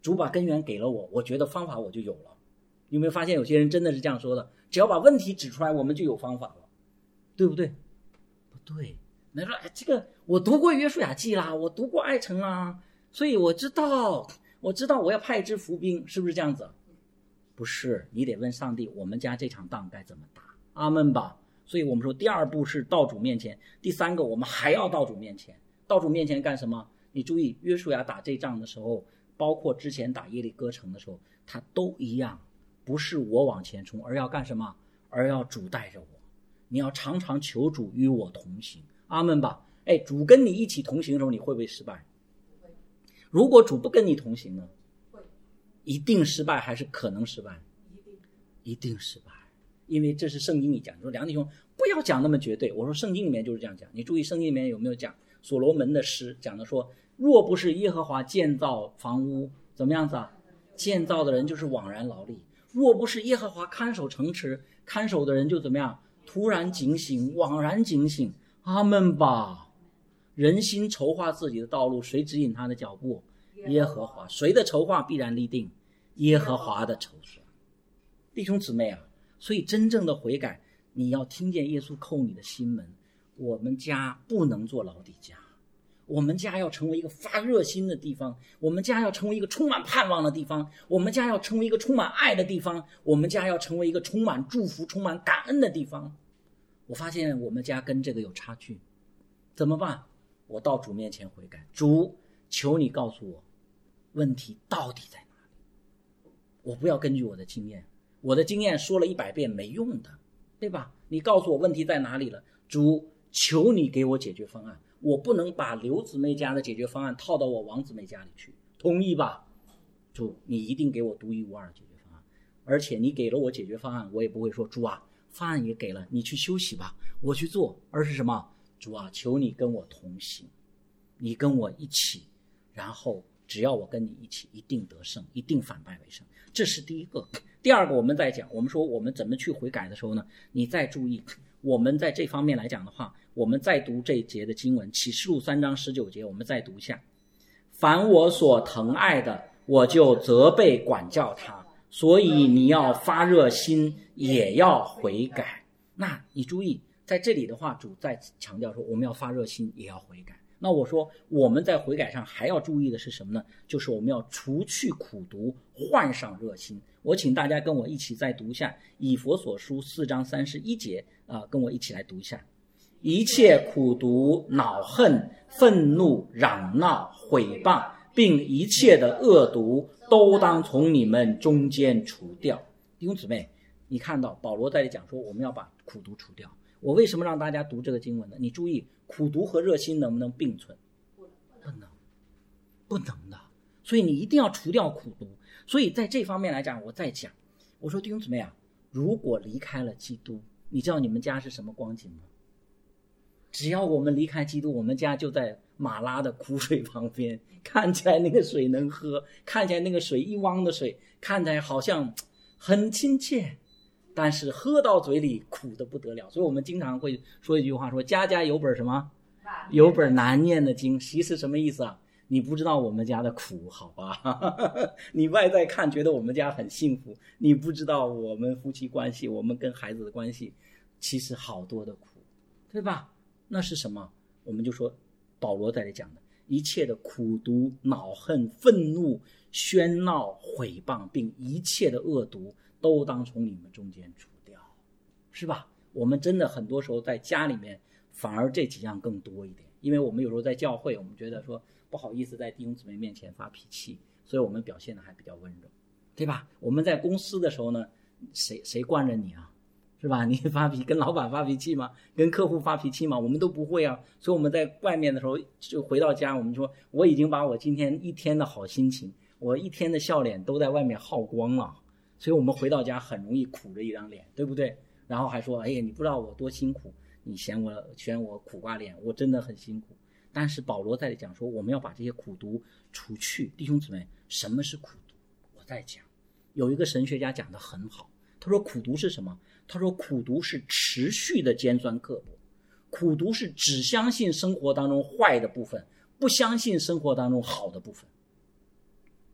A: 主把根源给了我，我觉得方法我就有了。有没有发现有些人真的是这样说的，只要把问题指出来我们就有方法了，对不对？不对。那说哎，这个我读过约书亚记啦，我读过爱城啦，所以我知道我知道我要派支伏兵，是不是这样子？不是，你得问上帝，我们家这场仗该怎么打？阿们吧。所以我们说第二步是到主面前，第三个我们还要到主面前。到主面前干什么？你注意约书亚打这仗的时候，包括之前打耶利哥城的时候，他都一样，不是我往前冲，而要干什么？而要主带着我。你要常常求主与我同行，阿们吧。哎，主跟你一起同行的时候，你会不会失败？如果主不跟你同行呢？一定失败还是可能失败？一定失败，因为这是圣经里讲。说梁弟兄不要讲那么绝对，我说圣经里面就是这样讲。你注意圣经里面有没有讲所罗门的诗，讲的说若不是耶和华建造房屋，怎么样子啊？建造的人就是枉然劳力。若不是耶和华看守城池，看守的人就怎么样？突然警醒，枉然警醒。阿们吧。人心筹划自己的道路，谁指引他的脚步？耶和华。谁的筹划必然立定？耶和华的筹算。弟兄姊妹啊，所以真正的悔改，你要听见耶稣叩你的心门。我们家不能做老底家，我们家要成为一个发热心的地方，我们家要成为一个充满盼望的地方，我们家要成为一个充满爱的地方，我们家要成为一个充满祝福充满感恩的地方。我发现我们家跟这个有差距，怎么办？我到主面前悔改，主求你告诉我问题到底在哪里。我不要根据我的经验，我的经验说了一百遍没用的，对吧？你告诉我问题在哪里了，主求你给我解决方案。我不能把刘姊妹家的解决方案套到我王姊妹家里去，同意吧？主，你一定给我独一无二的解决方案，而且你给了我解决方案，我也不会说主啊，方案也给了，你去休息吧，我去做，而是什么？主啊，求你跟我同行，你跟我一起，然后只要我跟你一起，一定得胜，一定反败为胜。这是第一个。第二个，我们在讲，我们说我们怎么去悔改的时候呢，你再注意，我们在这方面来讲的话，我们再读这一节的经文，启示录三章十九节，我们再读一下。凡我所疼爱的，我就责备管教他，所以你要发热心，也要悔改。那你注意在这里的话，主在强调说我们要发热心，也要悔改。那我说我们在悔改上还要注意的是什么呢？就是我们要除去苦毒，换上热心。我请大家跟我一起再读一下以弗所书四章三十一节啊、呃，跟我一起来读一下。一切苦毒、恼恨、愤怒、嚷闹、毁谤，并一切的恶毒，都当从你们中间除掉。弟兄姊妹，你看到保罗在这里讲说我们要把苦毒除掉。我为什么让大家读这个经文呢？你注意，苦毒和热心能不能并存？不能，不能的。所以你一定要除掉苦毒。所以在这方面来讲，我再讲，我说弟兄姊妹啊，如果离开了基督，你知道你们家是什么光景吗？只要我们离开基督，我们家就在马拉的苦水旁边，看起来那个水能喝，看起来那个水一汪的水，看起来好像很亲切，但是喝到嘴里苦的不得了。所以我们经常会说一句话，说家家有本什么？有本难念的经。其实什么意思啊？你不知道我们家的苦，好吧？你外在看觉得我们家很幸福，你不知道我们夫妻关系，我们跟孩子的关系其实好多的苦，对吧？那是什么？我们就说保罗在这里讲的一切的苦毒、恼恨、愤怒、喧闹、毁谤，并一切的恶毒，都当从你们中间除掉，是吧？我们真的很多时候在家里面反而这几样更多一点，因为我们有时候在教会，我们觉得说不好意思在弟兄姊妹面前发脾气，所以我们表现的还比较温柔，对吧？我们在公司的时候呢，谁谁惯着你啊？是吧？你发脾气跟老板发脾气吗？跟客户发脾气吗？我们都不会啊。所以我们在外面的时候，就回到家，我们说我已经把我今天一天的好心情，我一天的笑脸都在外面耗光了。所以我们回到家很容易苦着一张脸，对不对？然后还说，哎呀，你不知道我多辛苦，你嫌我嫌我苦瓜脸，我真的很辛苦。但是保罗在这里讲说，我们要把这些苦毒除去。弟兄姊妹，什么是苦毒？我在讲，有一个神学家讲得很好，他说苦毒是什么？他说苦毒是持续的尖酸刻薄，苦毒是只相信生活当中坏的部分，不相信生活当中好的部分。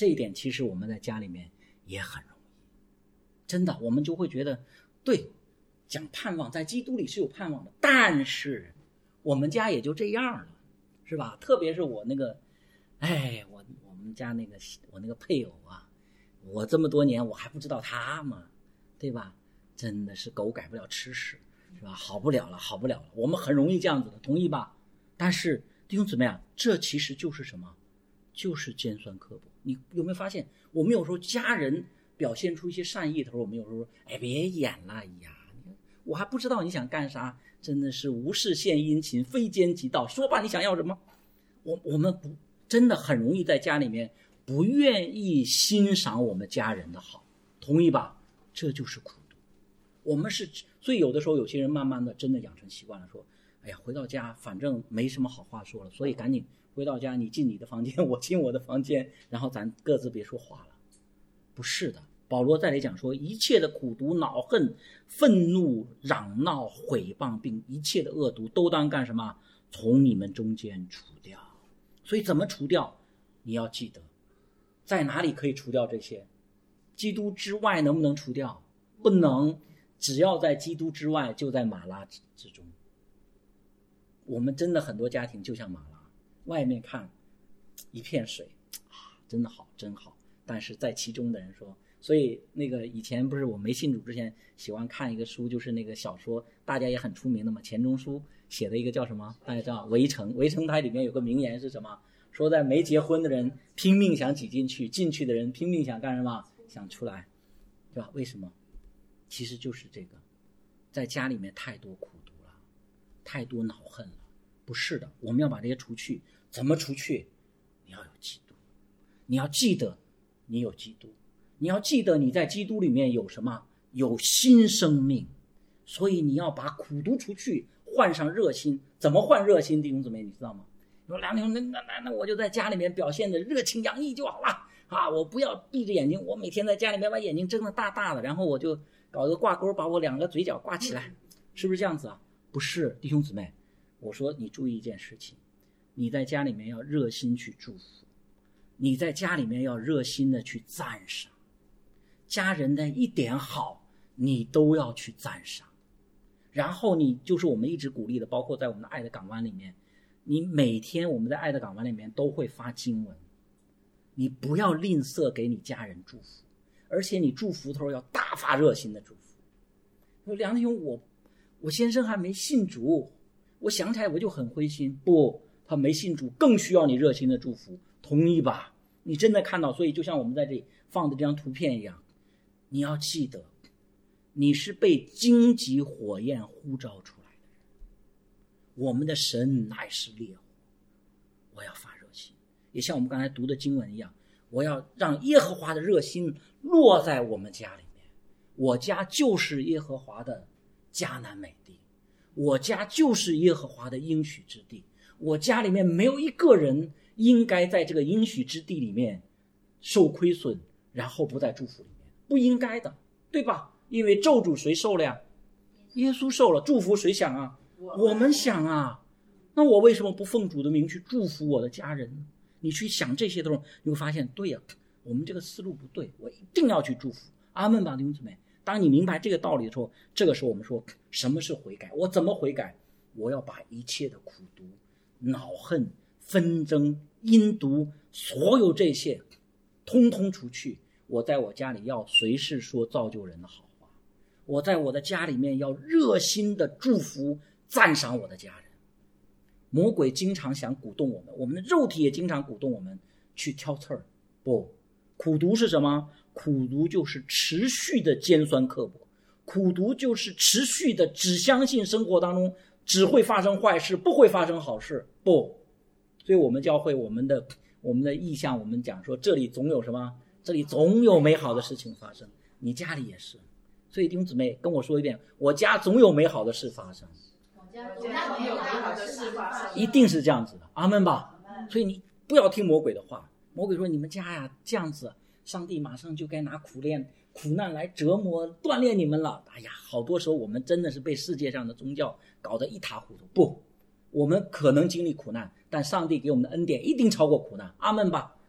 A: 这一点其实我们在家里面也很容易，真的，我们就会觉得对，讲盼望，在基督里是有盼望的，但是我们家也就这样了，是吧？特别是我那个哎我我们家那个我那个配偶啊，我这么多年我还不知道他吗？对吧？真的是狗改不了吃屎，是吧？好不了了，好不了了。我们很容易这样子的，同意吧？但是弟兄姊妹啊，这其实就是什么？就是尖酸刻薄。你有没有发现，我们有时候家人表现出一些善意的时候，我们有时候说，哎，别演了，哎呀，我还不知道你想干啥，真的是无事献殷勤，非奸即盗，说吧，你想要什么？我我们不真的很容易在家里面不愿意欣赏我们家人的好，同意吧？这就是苦毒。我们是，所以有的时候有些人慢慢的真的养成习惯了，说，哎呀，回到家反正没什么好话说了，所以赶紧回到家，你进你的房间，我进我的房间，然后咱各自别说话了。不是的，保罗再来讲说，一切的苦毒、恼恨、愤怒、嚷闹、毁谤，并一切的恶毒，都当干什么？从你们中间除掉。所以怎么除掉？你要记得，在哪里可以除掉这些？基督之外能不能除掉？不能。只要在基督之外，就在马拉之中。我们真的很多家庭就像马拉，外面看一片水啊，真的好真好，但是在其中的人说，所以那个以前不是我没信主之前喜欢看一个书，就是那个小说，大家也很出名的嘛，钱钟书写的一个叫什么？大家知道《围城》，《围城》它里面有个名言是什么？说在没结婚的人拼命想挤进去，进去的人拼命想干什么？想出来，对吧？为什么？其实就是这个，在家里面太多苦毒了，太多恼恨了。不是的，我们要把这些除去。怎么除去？你要有基督，你要记得你有基督，你要记得你在基督里面有什么？有新生命。所以你要把苦毒除去，换上热心。怎么换热心？弟兄姊妹，你知道吗？说梁弟兄，那那那我就在家里面表现的热情洋溢就好了啊！我不要闭着眼睛，我每天在家里面把眼睛睁得大大的，然后我就搞个挂钩，把我两个嘴角挂起来，是不是这样子啊？不是，弟兄姊妹，我说你注意一件事情，你在家里面要热心去祝福，你在家里面要热心的去赞赏，家人的一点好，你都要去赞赏。然后你就是我们一直鼓励的，包括在我们的爱的港湾里面，你每天我们在爱的港湾里面都会发经文，你不要吝啬给你家人祝福，而且你祝福的时候要大发热心的祝福。说梁弟兄，我我先生还没信主，我想起来我就很灰心。不，他没信主，更需要你热心的祝福，同意吧？你真的看到，所以就像我们在这里放的这张图片一样，你要记得，你是被荆棘火焰呼召出来的人，我们的神乃是烈火，我要发热心，也像我们刚才读的经文一样，我要让耶和华的热心落在我们家里面。我家就是耶和华的迦南美地，我家就是耶和华的应许之地，我家里面没有一个人应该在这个应许之地里面受亏损，然后不在祝福里面，不应该的，对吧？因为咒诅谁受了呀？耶稣受了。祝福谁想啊？我们想啊。那我为什么不奉主的名去祝福我的家人呢？你去想这些的时候，你会发现，对呀、啊，我们这个思路不对，我一定要去祝福。阿们吧，弟兄姊妹。当你明白这个道理的时候，这个时候我们说什么是悔改？我怎么悔改？我要把一切的苦毒、恼恨、纷争、阴毒，所有这些通通除去。我在我家里要随时说造就人的好话，我在我的家里面要热心的祝福赞赏我的家人。魔鬼经常想鼓动我们，我们的肉体也经常鼓动我们去挑刺儿。不，苦毒是什么？苦毒就是持续的尖酸刻薄，苦毒就是持续的只相信生活当中只会发生坏事，不会发生好事。不，所以我们教会我们的我们的意向，我们讲说这里总有什么？这里总有美好的事情发生，你家里也是。所以弟兄姊妹跟我说一遍，我家总有美好的事发生，
C: 我家总有美好的事发生，
A: 一定是这样子的，阿们吧。所以你不要听魔鬼的话，魔鬼说你们家呀这样子，上帝马上就该拿苦练苦难来折磨锻炼你们了。哎呀，好多时候我们真的是被世界上的宗教搞得一塌糊涂。不，我们可能经历苦难，但上帝给我们的恩典一定超过苦难，阿们吧。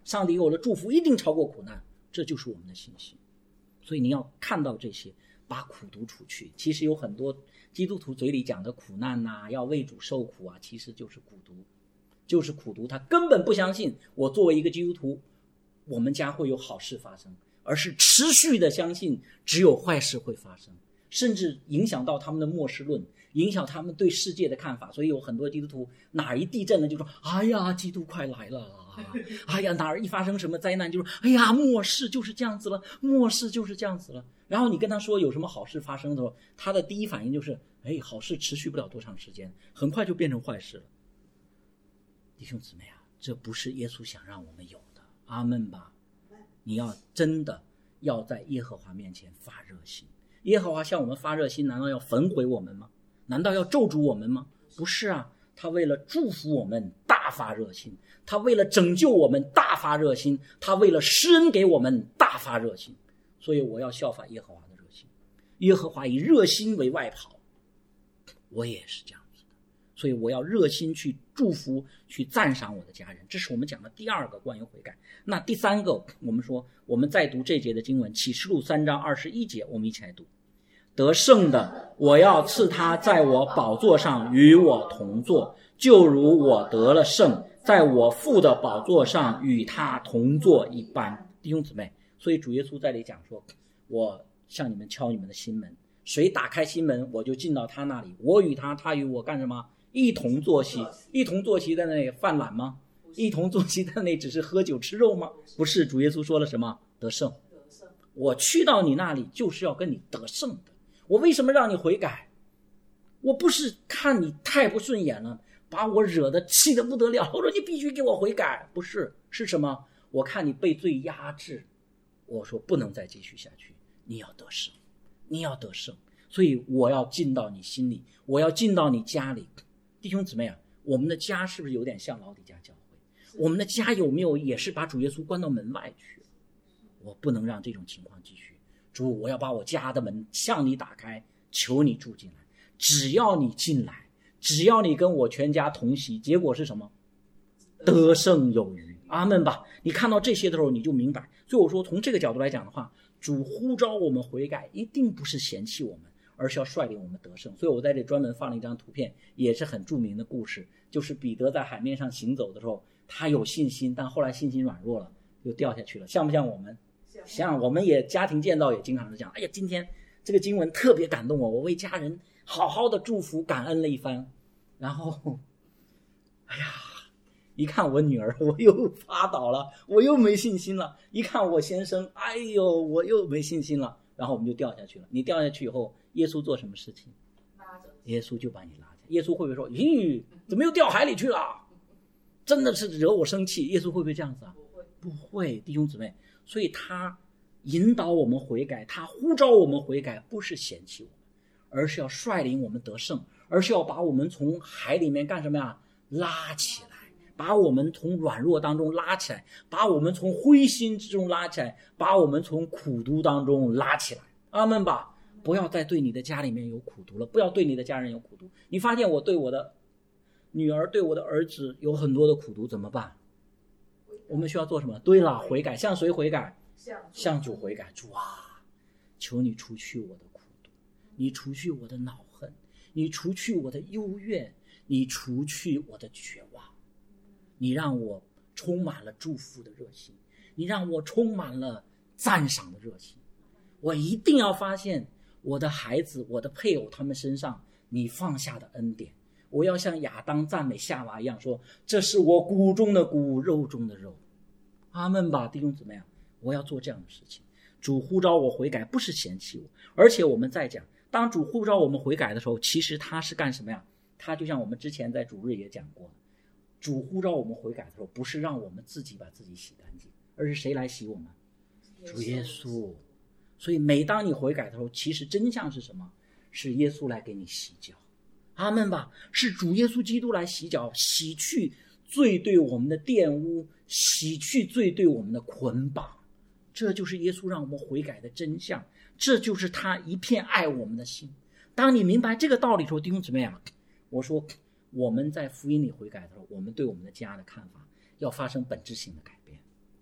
A: 上帝给我的祝福一定超过苦难，这就是我们的信心。所以你要看到这些，把苦毒除去。其实有很多基督徒嘴里讲的苦难啊，要为主受苦啊，其实就是苦毒，就是苦毒。他根本不相信我作为一个基督徒，我们家会有好事发生，而是持续的相信只有坏事会发生，甚至影响到他们的末世论，影响他们对世界的看法。所以有很多基督徒哪儿一地震了就说，哎呀，基督快来了，哎呀，哪儿一发生什么灾难就说，哎呀，末世就是这样子了，末世就是这样子了。然后你跟他说有什么好事发生的时候，他的第一反应就是，哎，好事持续不了多长时间，很快就变成坏事了。弟兄姊妹啊，这不是耶稣想让我们有的。阿们吧。你要真的要在耶和华面前发热心。耶和华向我们发热心，难道要焚毁我们吗？难道要咒诅我们吗？不是啊，他为了祝福我们大发热心，他为了拯救我们大发热心，他为了施恩给我们大发热心。所以我要效法耶和华的热心。耶和华以热心为外袍，我也是这样子的。所以我要热心去祝福，去赞赏我的家人。这是我们讲的第二个关于悔改。那第三个，我们说我们再读这节的经文，启示录三章二十一节，我们一起来读。得胜的，我要赐他在我宝座上与我同坐，就如我得了胜，在我父的宝座上与他同坐一般。弟兄姊妹，所以主耶稣在这里讲说，我向你们敲你们的心门，谁打开心门，我就进到他那里，我与他，他与我干什么？一同坐席。一同坐席在那里犯懒吗？一同坐席在那里只是喝酒吃肉吗？不是，主耶稣说了什么？得胜。我去到你那里就是要跟你得胜的。我为什么让你悔改？我不是看你太不顺眼了，把我惹得气得不得了，我说你必须给我悔改。不是，是什么？我看你被罪压制，我说不能再继续下去，你要得胜，你要得胜。所以我要进到你心里，我要进到你家里。弟兄姊妹啊，我们的家是不是有点像老底嘉教会？我们的家有没有也是把主耶稣关到门外去？我不能让这种情况继续。主，我要把我家的门向你打开，求你住进来。只要你进来，只要你跟我全家同席，结果是什么？得胜有余。阿们吧。你看到这些的时候你就明白。所以我说从这个角度来讲的话，主呼召我们悔改一定不是嫌弃我们，而是要率领我们得胜。所以我在这专门放了一张图片，也是很著名的故事，就是彼得在海面上行走的时候，他有信心，但后来信心软弱了，又掉下去了。像不像我们？像我们也家庭见到也经常是这样，哎呀，今天这个经文特别感动我，我为家人好好的祝福感恩了一番，然后哎呀，一看我女儿我又发倒了，我又没信心了，一看我先生，哎呦我又没信心了，然后我们就掉下去了。你掉下去以后，耶稣做什么事情？
C: 拉着
A: 耶稣就把你拉下。耶稣会不会说，咦，怎么又掉海里去了？真的是惹我生气。耶稣会不会这样子啊？
C: 不会，
A: 不会。弟兄姊妹，所以他引导我们悔改，他呼召我们悔改，不是嫌弃我们，而是要率领我们得胜，而是要把我们从海里面干什么呀？拉起来，把我们从软弱当中拉起来，把我们从灰心之中拉起来，把我们从苦毒当中拉起来。阿们吧。不要再对你的家里面有苦毒了，不要对你的家人有苦毒。你发现我对我的女儿对我的儿子有很多的苦毒怎么办？我们需要做什么？对了，悔改。向谁悔改？向主悔改。主啊，求你除去我的苦毒，你除去我的恼恨，你除去我的幽怨，你除去我的绝望，你让我充满了祝福的热心，你让我充满了赞赏的热心。我一定要发现我的孩子我的配偶他们身上你放下的恩典。我要像亚当赞美夏娃一样说，这是我骨中的骨，肉中的肉。阿们吧。弟兄姊妹啊，我要做这样的事情。主呼召我悔改不是嫌弃我，而且我们在讲当主呼召我们悔改的时候，其实他是干什么呀？他就像我们之前在主日也讲过，主呼召我们悔改的时候，不是让我们自己把自己洗干净，而是谁来洗我们？主耶稣。所以每当你悔改的时候，其实真相是什么？是耶稣来给你洗脚。阿们吧。是主耶稣基督来洗脚，洗去罪对我们的玷污，洗去罪对我们的捆绑。这就是耶稣让我们悔改的真相，这就是他一片爱我们的心。当你明白这个道理的时候，弟兄姊妹啊，我说我们在福音里悔改的时候，我们对我们的家的看法要发生本质性的改变。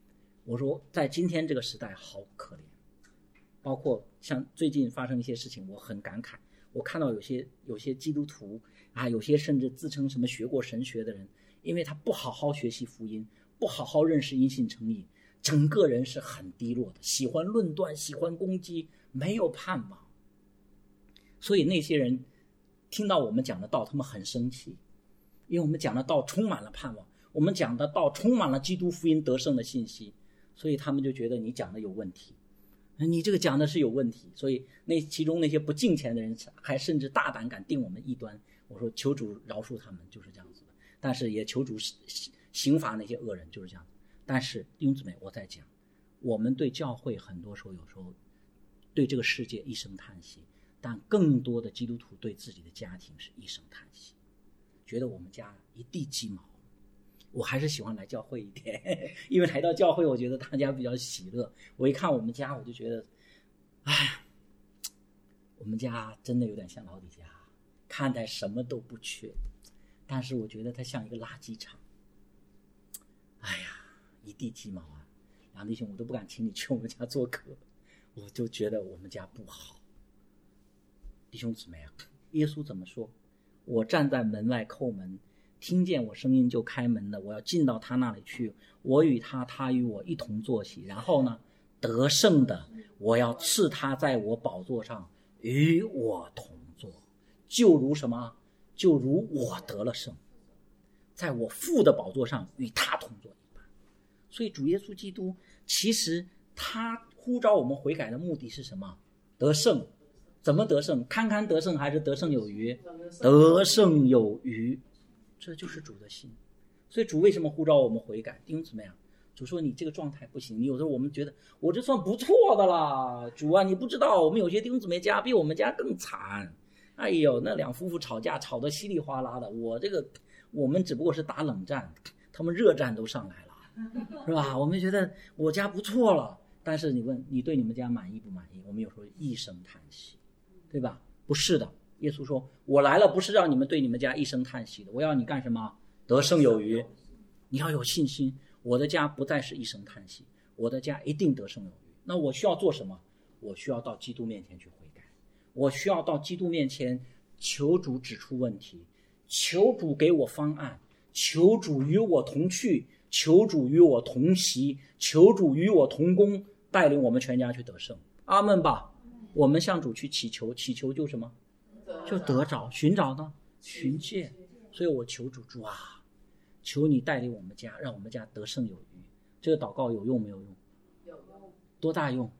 A: 我说在今天这个时代好可怜，包括像最近发生一些事情，我很感慨。我看到有些有些基督徒啊，有些甚至自称什么学过神学的人，因为他不好好学习福音，不好好认识因信称义，整个人是很低落的，喜欢论断，喜欢攻击，没有盼望。所以那些人听到我们讲的道，他们很生气，因为我们讲的道充满了盼望，我们讲的道充满了基督福音得胜的信息，所以他们就觉得你讲的有问题，你这个讲的是有问题。所以那其中那些不敬虔的人还甚至大胆敢定我们异端。我说求主饶恕他们，就是这样子的，但是也求主刑罚那些恶人，就是这样。但是弟兄姊妹，我在讲我们对教会很多时候有时候对这个世界一声叹息，但更多的基督徒对自己的家庭是一声叹息，觉得我们家一地鸡毛。我还是喜欢来教会一点，因为来到教会我觉得大家比较喜乐。我一看我们家我就觉得，哎，我们家真的有点像老底家，看待什么都不缺，但是我觉得它像一个垃圾场。哎呀，一地鸡毛啊！梁弟兄，我都不敢请你去我们家做客，我就觉得我们家不好。弟兄姊妹啊，耶稣怎么说？我站在门外叩门，听见我声音就开门的，我要进到他那里去，我与他，他与我一同坐席。然后呢，得胜的，我要赐他在我宝座上与我同坐，就如什么？就如我得了胜，在我父的宝座上与他同坐一般。所以主耶稣基督其实他呼召我们悔改的目的是什么？得胜。怎么得胜？堪堪得胜还是得胜有余？得胜有余，这就是主的心。所以主为什么呼召我们悔改？弟兄姊妹啊，主说你这个状态不行，你有时候我们觉得我这算不错的啦，主啊，你不知道我们有些弟兄姊妹家比我们家更惨。哎呦，那两夫妇吵架吵得稀里哗啦的，我这个我们只不过是打冷战，他们热战都上来了，是吧？我们觉得我家不错了，但是你问你对你们家满意不满意？我们有时候一声叹息，对吧？不是的，耶稣说我来了不是让你们对你们家一声叹息的，我要你干什么？得胜有余。你要有信心，我的家不再是一声叹息，我的家一定得胜有余。那我需要做什么？我需要到基督面前去悔改，我需要到基督面前求主指出问题，求主给我方案，求主与我同去，求主与我同席，求主与我同工，带领我们全家去得胜。阿们吧。我们向主去祈求，祈求就什么？就得着。寻找呢？寻见。所以我求主，主啊，求你带领我们家，让我们家得胜有余。这个祷告有用没有用？
C: 有用。
A: 多大用？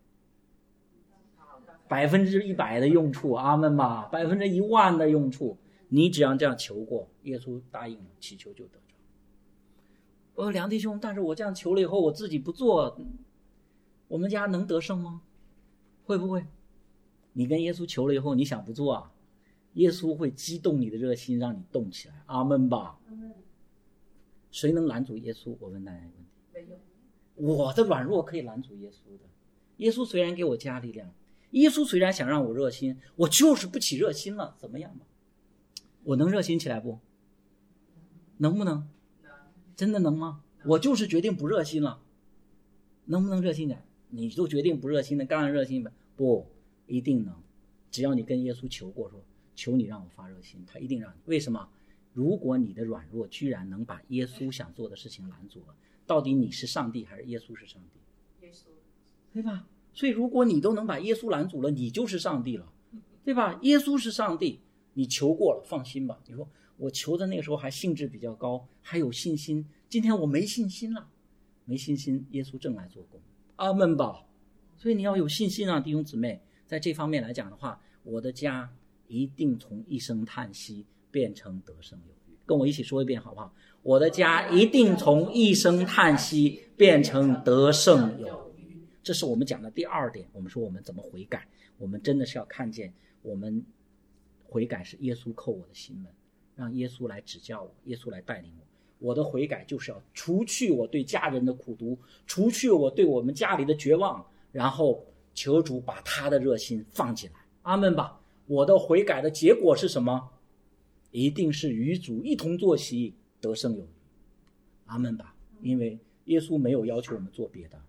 A: 百分之一百的用处。阿们吧。百分之一万的用处。你只要这样求过，耶稣答应了，祈求就得着。我说梁弟兄，但是我这样求了以后，我自己不做，我们家能得胜吗？会不会？你跟耶稣求了以后，你想不做啊？耶稣会激动你的热心，让你动起来。阿们吧。谁能拦阻耶稣？我问大家一个问题。
C: 没有。
A: 我的软弱可以拦阻耶稣的。耶稣虽然给我加力量，耶稣虽然想让我热心，我就是不起热心了，怎么样吧？我能热心起来不？能不能？真的能吗？我就是决定不热心了，能不能热心点？你都决定不热心的，当然热心呗。不一定能，只要你跟耶稣求过，说求你让我发热心，他一定让你。为什么？如果你的软弱居然能把耶稣想做的事情拦阻了，到底你是上帝还是耶稣是上帝？
C: 耶稣，
A: 对吧？所以如果你都能把耶稣拦阻了，你就是上帝了，对吧？耶稣是上帝，你求过了，放心吧。你说我求的那个时候还兴致比较高，还有信心，今天我没信心了，没信心，耶稣正来做工。阿们吧。所以你要有信心啊，弟兄姊妹。在这方面来讲的话，我的家一定从一声叹息变成得胜有余。跟我一起说一遍好不好？我的家一定从一声叹息变成得胜有余。这是我们讲的第二点。我们说我们怎么悔改，我们真的是要看见我们悔改是耶稣叩我的心门，让耶稣来指教我，耶稣来带领我。我的悔改就是要除去我对家人的苦毒，除去我对我们家里的绝望，然后求主把他的热心放进来。阿们吧。我的悔改的结果是什么？一定是与主一同坐席，得胜有余。阿们吧。因为耶稣没有要求我们做别的，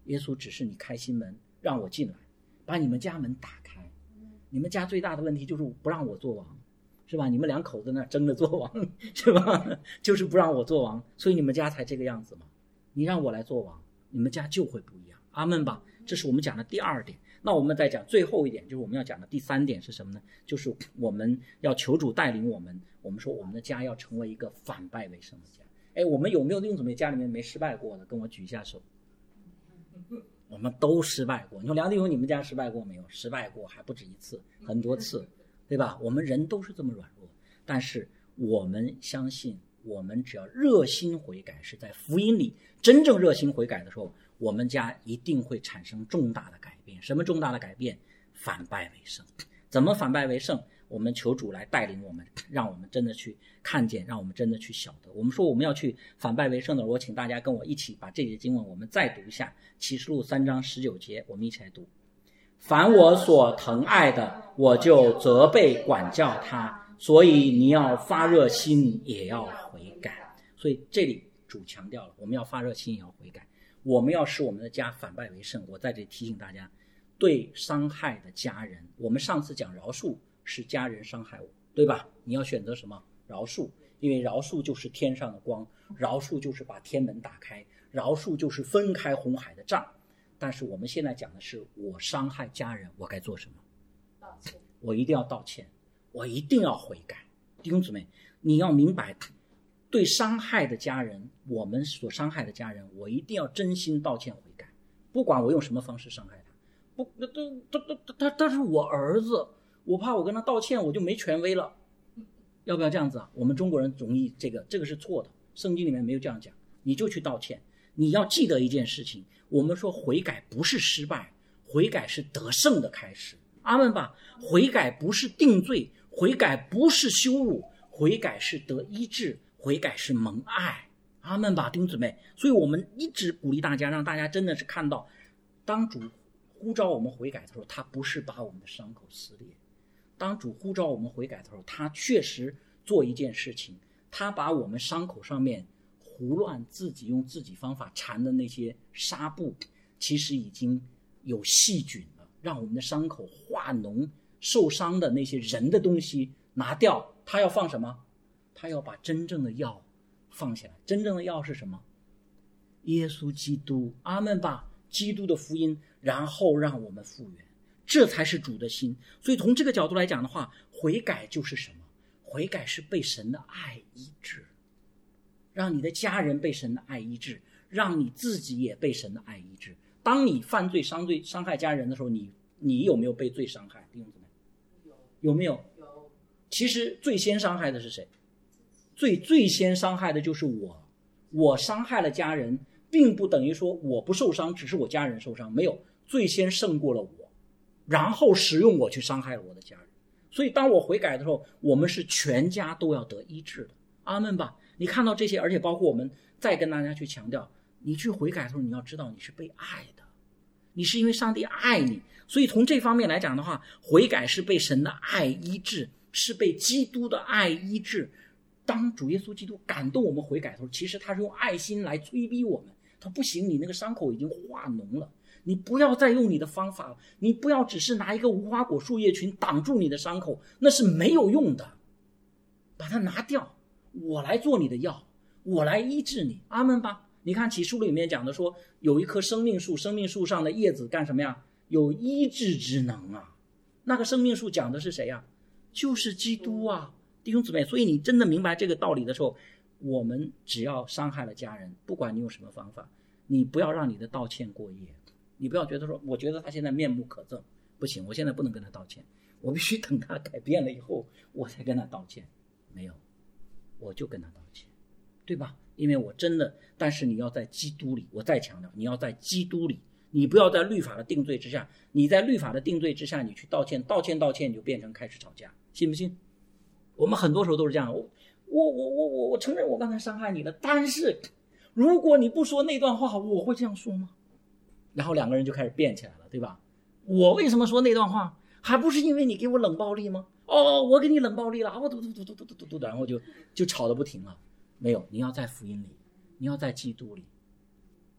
A: 耶稣只是你开心门让我进来，把你们家门打开。你们家最大的问题就是不让我做王，是吧？你们两口子那争着做王，是吧？就是不让我做王，所以你们家才这个样子嘛。你让我来做王，你们家就会不一样。阿们吧。这是我们讲的第二点。那我们再讲最后一点，就是我们要讲的第三点是什么呢？就是我们要求主带领我们，我们说我们的家要成为一个反败为胜的家。哎，我们有没有弟兄姊妹家里面没失败过的？跟我举一下手。我们都失败过。你说梁弟兄，你们家失败过没有？失败过，还不止一次，很多次，对吧？我们人都是这么软弱，但是我们相信，我们只要热心悔改，是在福音里真正热心悔改的时候，我们家一定会产生重大的改变。什么重大的改变？反败为胜。怎么反败为胜？我们求主来带领我们，让我们真的去看见，让我们真的去晓得。我们说我们要去反败为胜的，我请大家跟我一起把这节经文我们再读一下，启示录三章十九节，我们一起来读。凡我所疼爱的，我就责备管教他，所以你要发热心，也要悔改。所以这里主强调了，我们要发热心，也要悔改。我们要使我们的家反败为胜。我在这里提醒大家，对伤害的家人，我们上次讲饶恕是家人伤害我，对吧？你要选择什么？饶恕，因为饶恕就是天上的光，饶恕就是把天门打开，饶恕就是分开红海的障。但是我们现在讲的是，我伤害家人，我该做什么？
C: 道歉。
A: 我一定要道歉，我一定要悔改。弟兄姊妹，你要明白，对伤害的家人，我们所伤害的家人，我一定要真心道歉悔改，不管我用什么方式伤害他。不，他他他他他是我儿子，我怕我跟他道歉我就没权威了，要不要这样子啊？我们中国人容易这个这个是错的，圣经里面没有这样讲。你就去道歉。你要记得一件事情，我们说悔改不是失败，悔改是得胜的开始。阿们吧。悔改不是定罪，悔改不是羞辱，悔改是得医治，悔改是蒙爱。阿们吧，弟兄姊妹。所以我们一直鼓励大家，让大家真的是看到，当主呼召我们悔改的时候，他不是把我们的伤口撕裂。当主呼召我们悔改的时候，他确实做一件事情，他把我们伤口上面胡乱自己用自己方法缠的那些纱布，其实已经有细菌了，让我们的伤口化脓，受伤的那些人的东西拿掉。他要放什么？他要把真正的药放下来。真正的药是什么？耶稣基督。阿们吧。基督的福音，然后让我们复原，这才是主的心。所以从这个角度来讲的话，悔改就是什么？悔改是被神的爱医治，让你的家人被神的爱医治，让你自己也被神的爱医治。当你犯罪伤罪伤害家人的时候，你你有没有被罪伤害？弟兄姊妹，有有没有？
C: 有。
A: 其实最先伤害的是谁？最最先伤害的就是我。我伤害了家人，并不等于说我不受伤，只是我家人受伤，没有，最先胜过了我，然后使用我去伤害了我的家人。所以当我悔改的时候，我们是全家都要得医治的。阿们吧。你看到这些，而且包括我们再跟大家去强调，你去悔改的时候，你要知道你是被爱的，你是因为上帝爱你。所以从这方面来讲的话，悔改是被神的爱医治，是被基督的爱医治。当主耶稣基督感动我们悔改的时候，其实他是用爱心来催逼我们。他不行，你那个伤口已经化脓了，你不要再用你的方法了，你不要只是拿一个无花果树叶群挡住你的伤口，那是没有用的，把它拿掉，我来做你的药，我来医治你。阿们吧。你看启示录里面讲的说，有一棵生命树，生命树上的叶子干什么呀？有医治之能啊。那个生命树讲的是谁呀？就是基督啊。弟兄姊妹，所以你真的明白这个道理的时候，我们只要伤害了家人，不管你用什么方法，你不要让你的道歉过夜。你不要觉得说，我觉得他现在面目可憎，不行，我现在不能跟他道歉，我必须等他改变了以后我才跟他道歉。没有，我就跟他道歉，对吧？因为我真的，但是你要在基督里，我再强调，你要在基督里，你不要在律法的定罪之下。你在律法的定罪之下，你去道歉，道歉道歉你就变成开始吵架，信不信？我们很多时候都是这样，我我我我我我承认我刚才伤害你了，但是如果你不说那段话，我会这样说吗？然后两个人就开始变起来了，对吧？我为什么说那段话？还不是因为你给我冷暴力吗？哦，我给你冷暴力了，我嘟嘟嘟嘟嘟嘟嘟，然后就就吵得不停了。没有，你要在福音里，你要在基督里。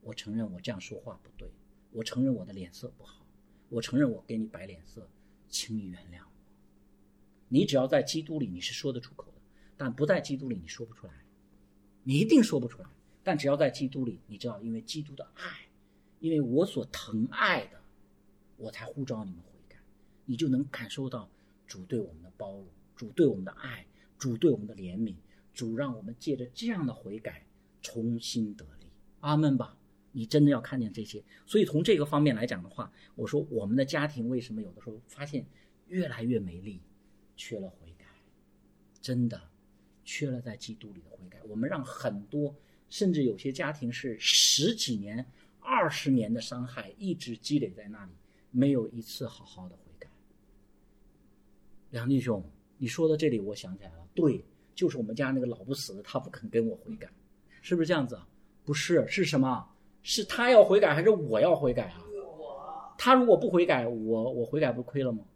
A: 我承认我这样说话不对，我承认我的脸色不好，我承认我给你摆脸色，请你原谅我。你只要在基督里你是说得出口的，但不在基督里你说不出来，你一定说不出来。但只要在基督里，你知道因为基督的爱，因为我所疼爱的，我才呼召你们悔改，你就能感受到主对我们的包容，主对我们的爱，主对我们的怜悯，主让我们借着这样的悔改重新得力。阿们吧，你真的要看见这些。所以从这个方面来讲的话，我说我们的家庭为什么有的时候发现越来越没力，缺了悔改，真的缺了在基督里的悔改。我们让很多甚至有些家庭是十几年二十年的伤害一直积累在那里，没有一次好好的悔改。梁弟兄，你说到这里我想起来了，对，就是我们家那个老不死的，他不肯跟我悔改，是不是这样子？不是，是什么？是他要悔改还是我要悔改啊？他如果不悔改，我我悔改不亏了吗？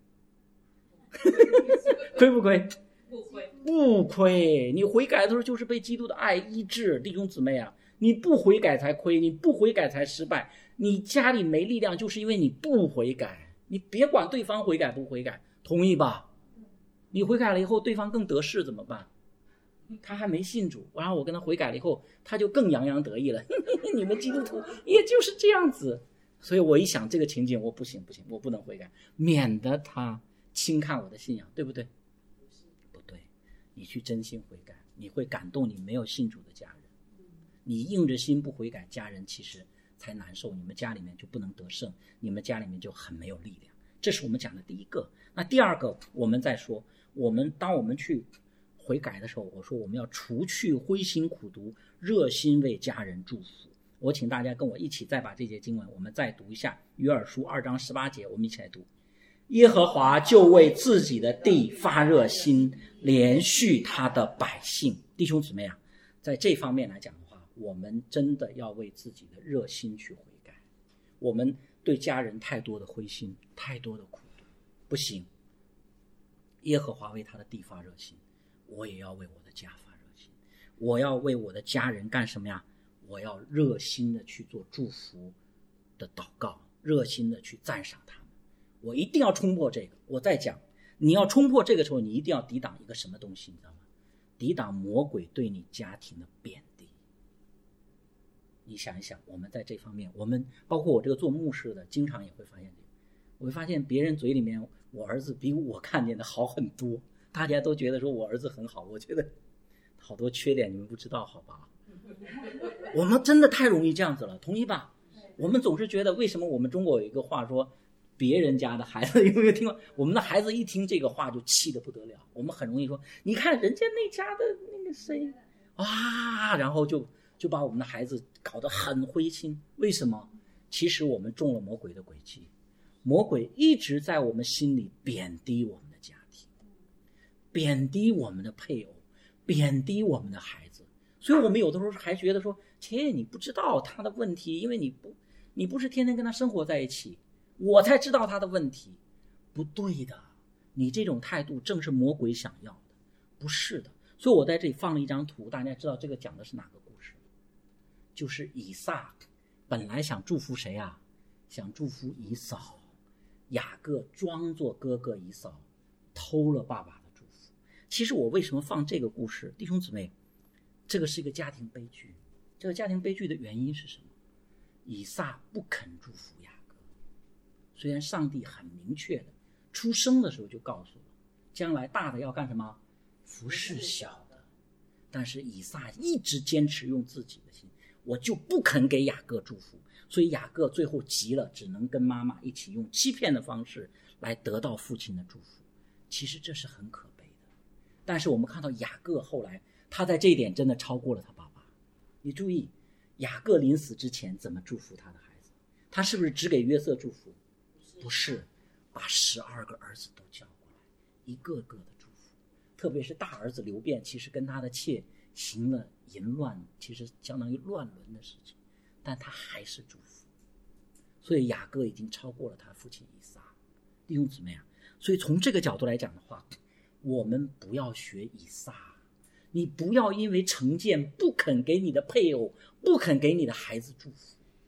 A: 亏不亏？
C: 不亏，
A: 不亏。你悔改的时候就是被基督的爱医治，弟兄姊妹啊，你不悔改才亏，你不悔改才失败。你家里没力量，就是因为你不悔改。你别管对方悔改不悔改，同意吧？你悔改了以后，对方更得势怎么办？他还没信主，然后我跟他悔改了以后，他就更洋洋得意了。你们基督徒也就是这样子。所以我一想这个情景，我不行不行，我不能悔改，免得他轻看我的信仰，对不对？不对，你去真心悔改，你会感动你没有信主的家人。你硬着心不悔改，家人其实才难受，你们家里面就不能得胜，你们家里面就很没有力量。这是我们讲的第一个。那第二个，我们再说，我们当我们去悔改的时候，我说我们要除去灰心苦毒，热心为家人祝福。我请大家跟我一起再把这节经文我们再读一下，约珥书二章十八节，我们一起来读。耶和华就为自己的地发热心，连续他的百姓。弟兄姊妹啊，在这方面来讲的话，我们真的要为自己的热心去悔改。我们对家人太多的灰心，太多的苦毒，不行。耶和华为他的地发热心，我也要为我的家发热心。我要为我的家人干什么呀？我要热心的去做祝福的祷告，热心的去赞赏他们。我一定要冲破这个。我再讲，你要冲破这个时候，你一定要抵挡一个什么东西，你知道吗？抵挡魔鬼对你家庭的贬低。你想一想，我们在这方面，我们包括我这个做牧师的，经常也会发现这个。我会发现别人嘴里面，我儿子比我看见的好很多。大家都觉得说我儿子很好，我觉得好多缺点你们不知道，好吧？我们真的太容易这样子了，同意吧？我们总是觉得，为什么我们中国有一个话说，别人家的孩子，有没有听过？我们的孩子一听这个话就气得不得了。我们很容易说，你看人家那家的那个谁啊，然后就就把我们的孩子搞得很灰心。为什么？其实我们中了魔鬼的诡计，魔鬼一直在我们心里贬低我们的家庭，贬低我们的配偶，贬低我们的孩子。所以我们有的时候还觉得说，切，你不知道他的问题，因为你不你不是天天跟他生活在一起，我才知道他的问题。不对的，你这种态度正是魔鬼想要的，不是的。所以我在这里放了一张图，大家知道这个讲的是哪个故事？就是以撒本来想祝福谁啊？想祝福以扫，雅各装作哥哥以扫，偷了爸爸的祝福。其实我为什么放这个故事，弟兄姊妹，这个是一个家庭悲剧。这个家庭悲剧的原因是什么？以撒不肯祝福雅各，虽然上帝很明确的出生的时候就告诉了，将来大的要干什么？服侍小的。但是以撒一直坚持用自己的心，我就不肯给雅各祝福。所以雅各最后急了，只能跟妈妈一起用欺骗的方式来得到父亲的祝福。其实这是很可悲的。但是我们看到雅各后来，他在这一点真的超过了他爸爸。你注意，雅各临死之前怎么祝福他的孩子？他是不是只给约瑟祝福？不是，把十二个儿子都叫过来，一个个的祝福。特别是大儿子刘辩，其实跟他的妾行了淫乱，其实相当于乱伦的事情，但他还是祝福。所以雅各已经超过了他父亲以撒。弟兄姊妹啊，所以从这个角度来讲的话，我们不要学以撒。你不要因为成见不肯给你的配偶，不肯给你的孩子祝福。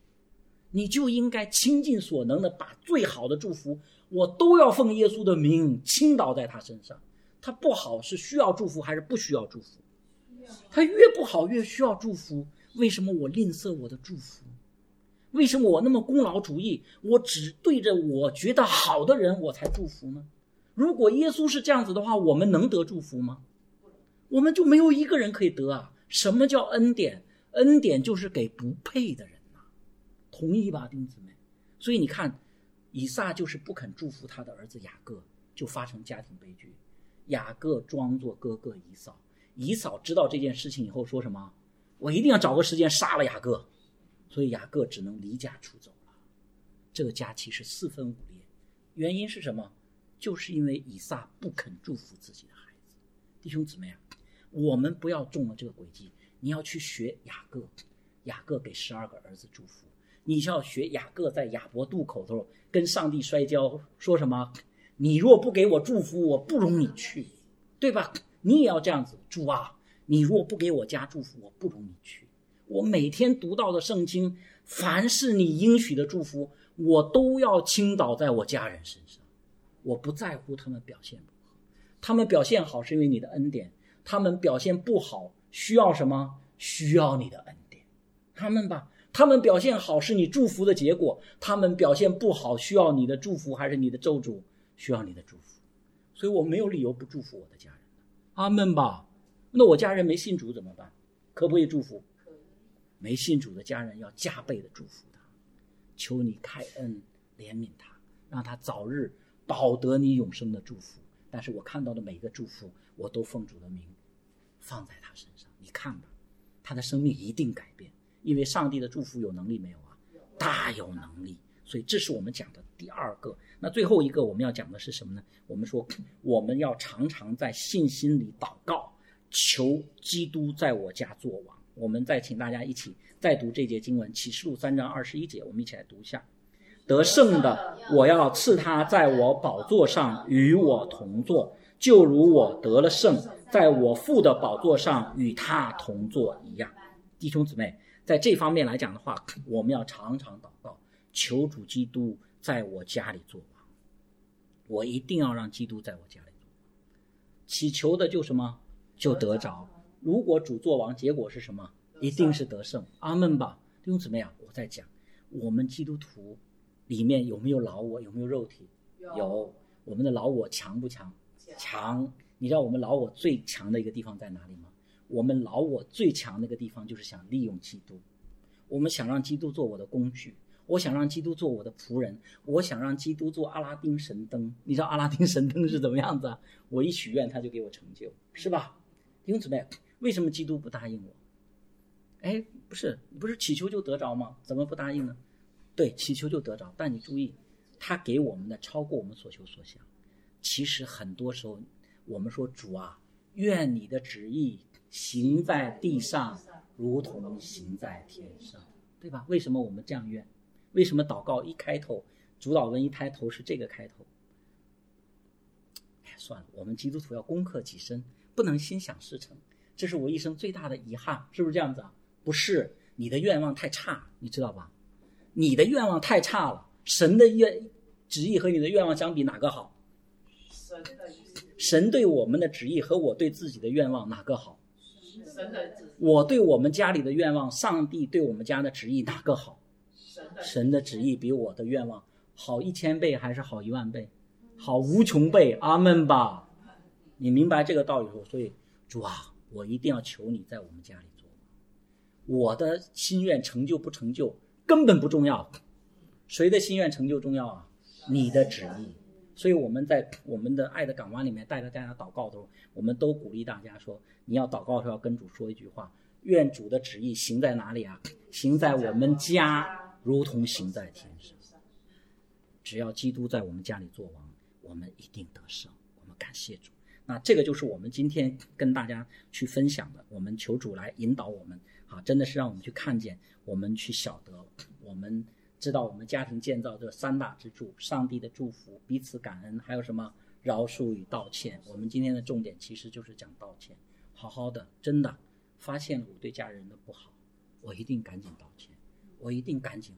A: 你就应该倾尽所能的把最好的祝福，我都要奉耶稣的名倾倒在他身上。他不好是需要祝福还是不需要祝福？他越不好越需要祝福。为什么我吝啬我的祝福？为什么我那么功劳主义？我只对着我觉得好的人我才祝福呢？如果耶稣是这样子的话，我们能得祝福吗？我们就没有一个人可以得啊！什么叫恩典？恩典就是给不配的人啊，同意吧，弟兄姊妹？所以你看，以撒就是不肯祝福他的儿子雅各，就发生家庭悲剧。雅各装作哥哥以扫，以扫知道这件事情以后说什么？我一定要找个时间杀了雅各。所以雅各只能离家出走了。这个家其实四分五裂，原因是什么？就是因为以撒不肯祝福自己的孩子。弟兄姊妹啊，我们不要中了这个诡计。你要去学雅各，雅各给十二个儿子祝福。你就要学雅各在雅博渡口头跟上帝摔跤，说什么？你若不给我祝福，我不容你去，对吧？你也要这样子，主啊，你若不给我家祝福，我不容你去。我每天读到的圣经，凡是你应许的祝福，我都要倾倒在我家人身上。我不在乎他们表现如何，他们表现好是因为你的恩典，他们表现不好需要什么？需要你的恩典。他们吧，他们表现好是你祝福的结果，他们表现不好需要你的祝福还是你的咒诅？需要你的祝福。所以我没有理由不祝福我的家人。阿们吧。那我家人没信主怎么办？可不可以祝福？没信主的家人要加倍的祝福他，求你开恩怜悯他，让他早日保得你永生的祝福。但是我看到的每一个祝福，我都奉主的名放在他身上。你看吧，他的生命一定改变，因为上帝的祝福有能力没有啊？大有能力。所以这是我们讲的第二个。那最后一个我们要讲的是什么呢？我们说我们要常常在信心里祷告，求基督在我家作王。我们再请大家一起再读这节经文，启示录三章二十一节，我们一起来读一下。得胜的，我要赐他在我宝座上与我同坐，就如我得了胜，在我父的宝座上与他同坐一样。弟兄姊妹，在这方面来讲的话，我们要常常祷告，求主基督在我家里作王。我一定要让基督在我家里作王。祈求的就什么？就得着。如果主作王，结果是什么？一定是得胜。阿们吧。弟兄姊妹啊，我在讲我们基督徒里面有没有老我，有没有肉体？有。我们的老我强不强？强。你知道我们老我最强的一个地方在哪里吗？我们老我最强的一个地方就是想利用基督。我们想让基督做我的工具，我想让基督做我的仆人，我想让基督做阿拉丁神灯。你知道阿拉丁神灯是怎么样子啊？我一许愿他就给我成就，是吧？弟兄姊妹，为什么基督不答应我？哎，不是，不是祈求就得着吗？怎么不答应呢？对，祈求就得着，但你注意，他给我们的超过我们所求所想。其实很多时候我们说，主啊，愿你的旨意行在地上如同行在天上，对吧？为什么我们这样愿？为什么祷告一开头，主导文一开头是这个开头？哎，算了，我们基督徒要攻克己身，不能心想事成，这是我一生最大的遗憾，是不是这样子啊？不是，你的愿望太差，你知道吧？你的愿望太差了，神的愿旨意和你的愿望相比，哪个好？
C: 神的
A: 神对我们的旨意和我对自己的愿望哪个好？
C: 神的旨意。
A: 我对我们家里的愿望，上帝对我们家的旨意哪个好？神的旨意比我的愿望好一千倍还是好一万倍？好无穷倍。阿们吧。你明白这个道理后，所以主啊，我一定要求你在我们家里做。我的心愿成就不成就根本不重要，谁的心愿成就重要啊？你的旨意。所以我们在我们的爱的港湾里面带着大家祷告的时候，我们都鼓励大家说，你要祷告的时候要跟主说一句话，愿主的旨意行在哪里啊？行在我们家如同行在天上。只要基督在我们家里做王，我们一定得胜。我们感谢主。那这个就是我们今天跟大家去分享的，我们求主来引导我们啊，真的是让我们去看见，我们去晓得，我们知道我们家庭建造这三大支柱，上帝的祝福，彼此感恩，还有什么饶恕与道歉。我们今天的重点其实就是讲道歉。好好的，真的发现了我对家人的不好，我一定赶紧道歉，我一定赶紧悔改，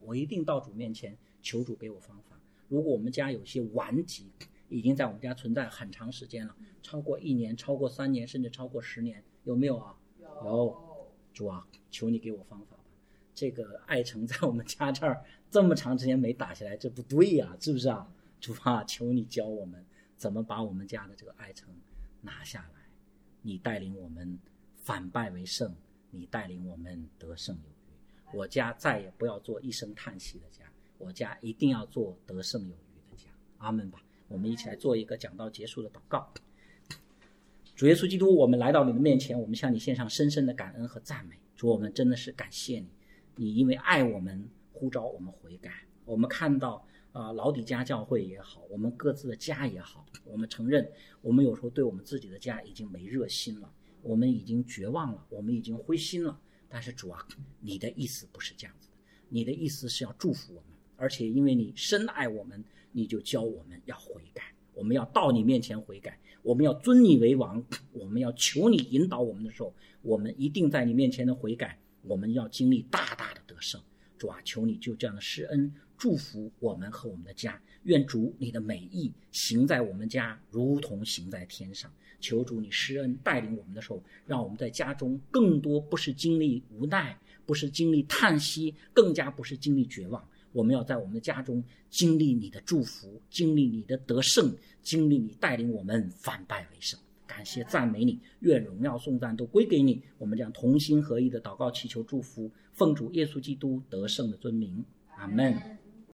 A: 我一定到主面前求主给我方法。如果我们家有些顽疾已经在我们家存在很长时间了，超过一年，超过三年，甚至超过十年，有没有啊？有。主啊，求你给我方法吧。这个爱城在我们家这儿这么长时间没打下来，这不对呀、啊，是不是啊？主啊，求你教我们怎么把我们家的这个爱城拿下来。你带领我们反败为胜，你带领我们得胜有余。我家再也不要做一声叹息的家，我家一定要做得胜有余的家。阿们吧。我们一起来做一个讲道结束的祷告。主耶稣基督，我们来到你的面前，我们向你献上深深的感恩和赞美。主，我们真的是感谢你，你因为爱我们呼召我们悔改。我们看到啊、呃，老底嘉教会也好，我们各自的家也好，我们承认我们有时候对我们自己的家已经没热心了，我们已经绝望了，我们已经灰心了。但是主啊，你的意思不是这样子的，你的意思是要祝福我们，而且因为你深爱我们，你就教我们要悔改，我们要到你面前悔改，我们要尊你为王，我们要求你引导我们的时候，我们一定在你面前的悔改，我们要经历大大的得胜。主啊，求你就这样的施恩祝福我们和我们的家，愿主你的美意行在我们家如同行在天上。求主你施恩带领我们的时候，让我们在家中更多不是经历无奈，不是经历叹息，更加不是经历绝望，我们要在我们的家中经历你的祝福，经历你的得胜，经历你带领我们反败为胜。感谢赞美你，愿荣耀颂赞都归给你。我们将同心合意的祷告祈求祝福，奉主耶稣基督得胜的尊名，阿们。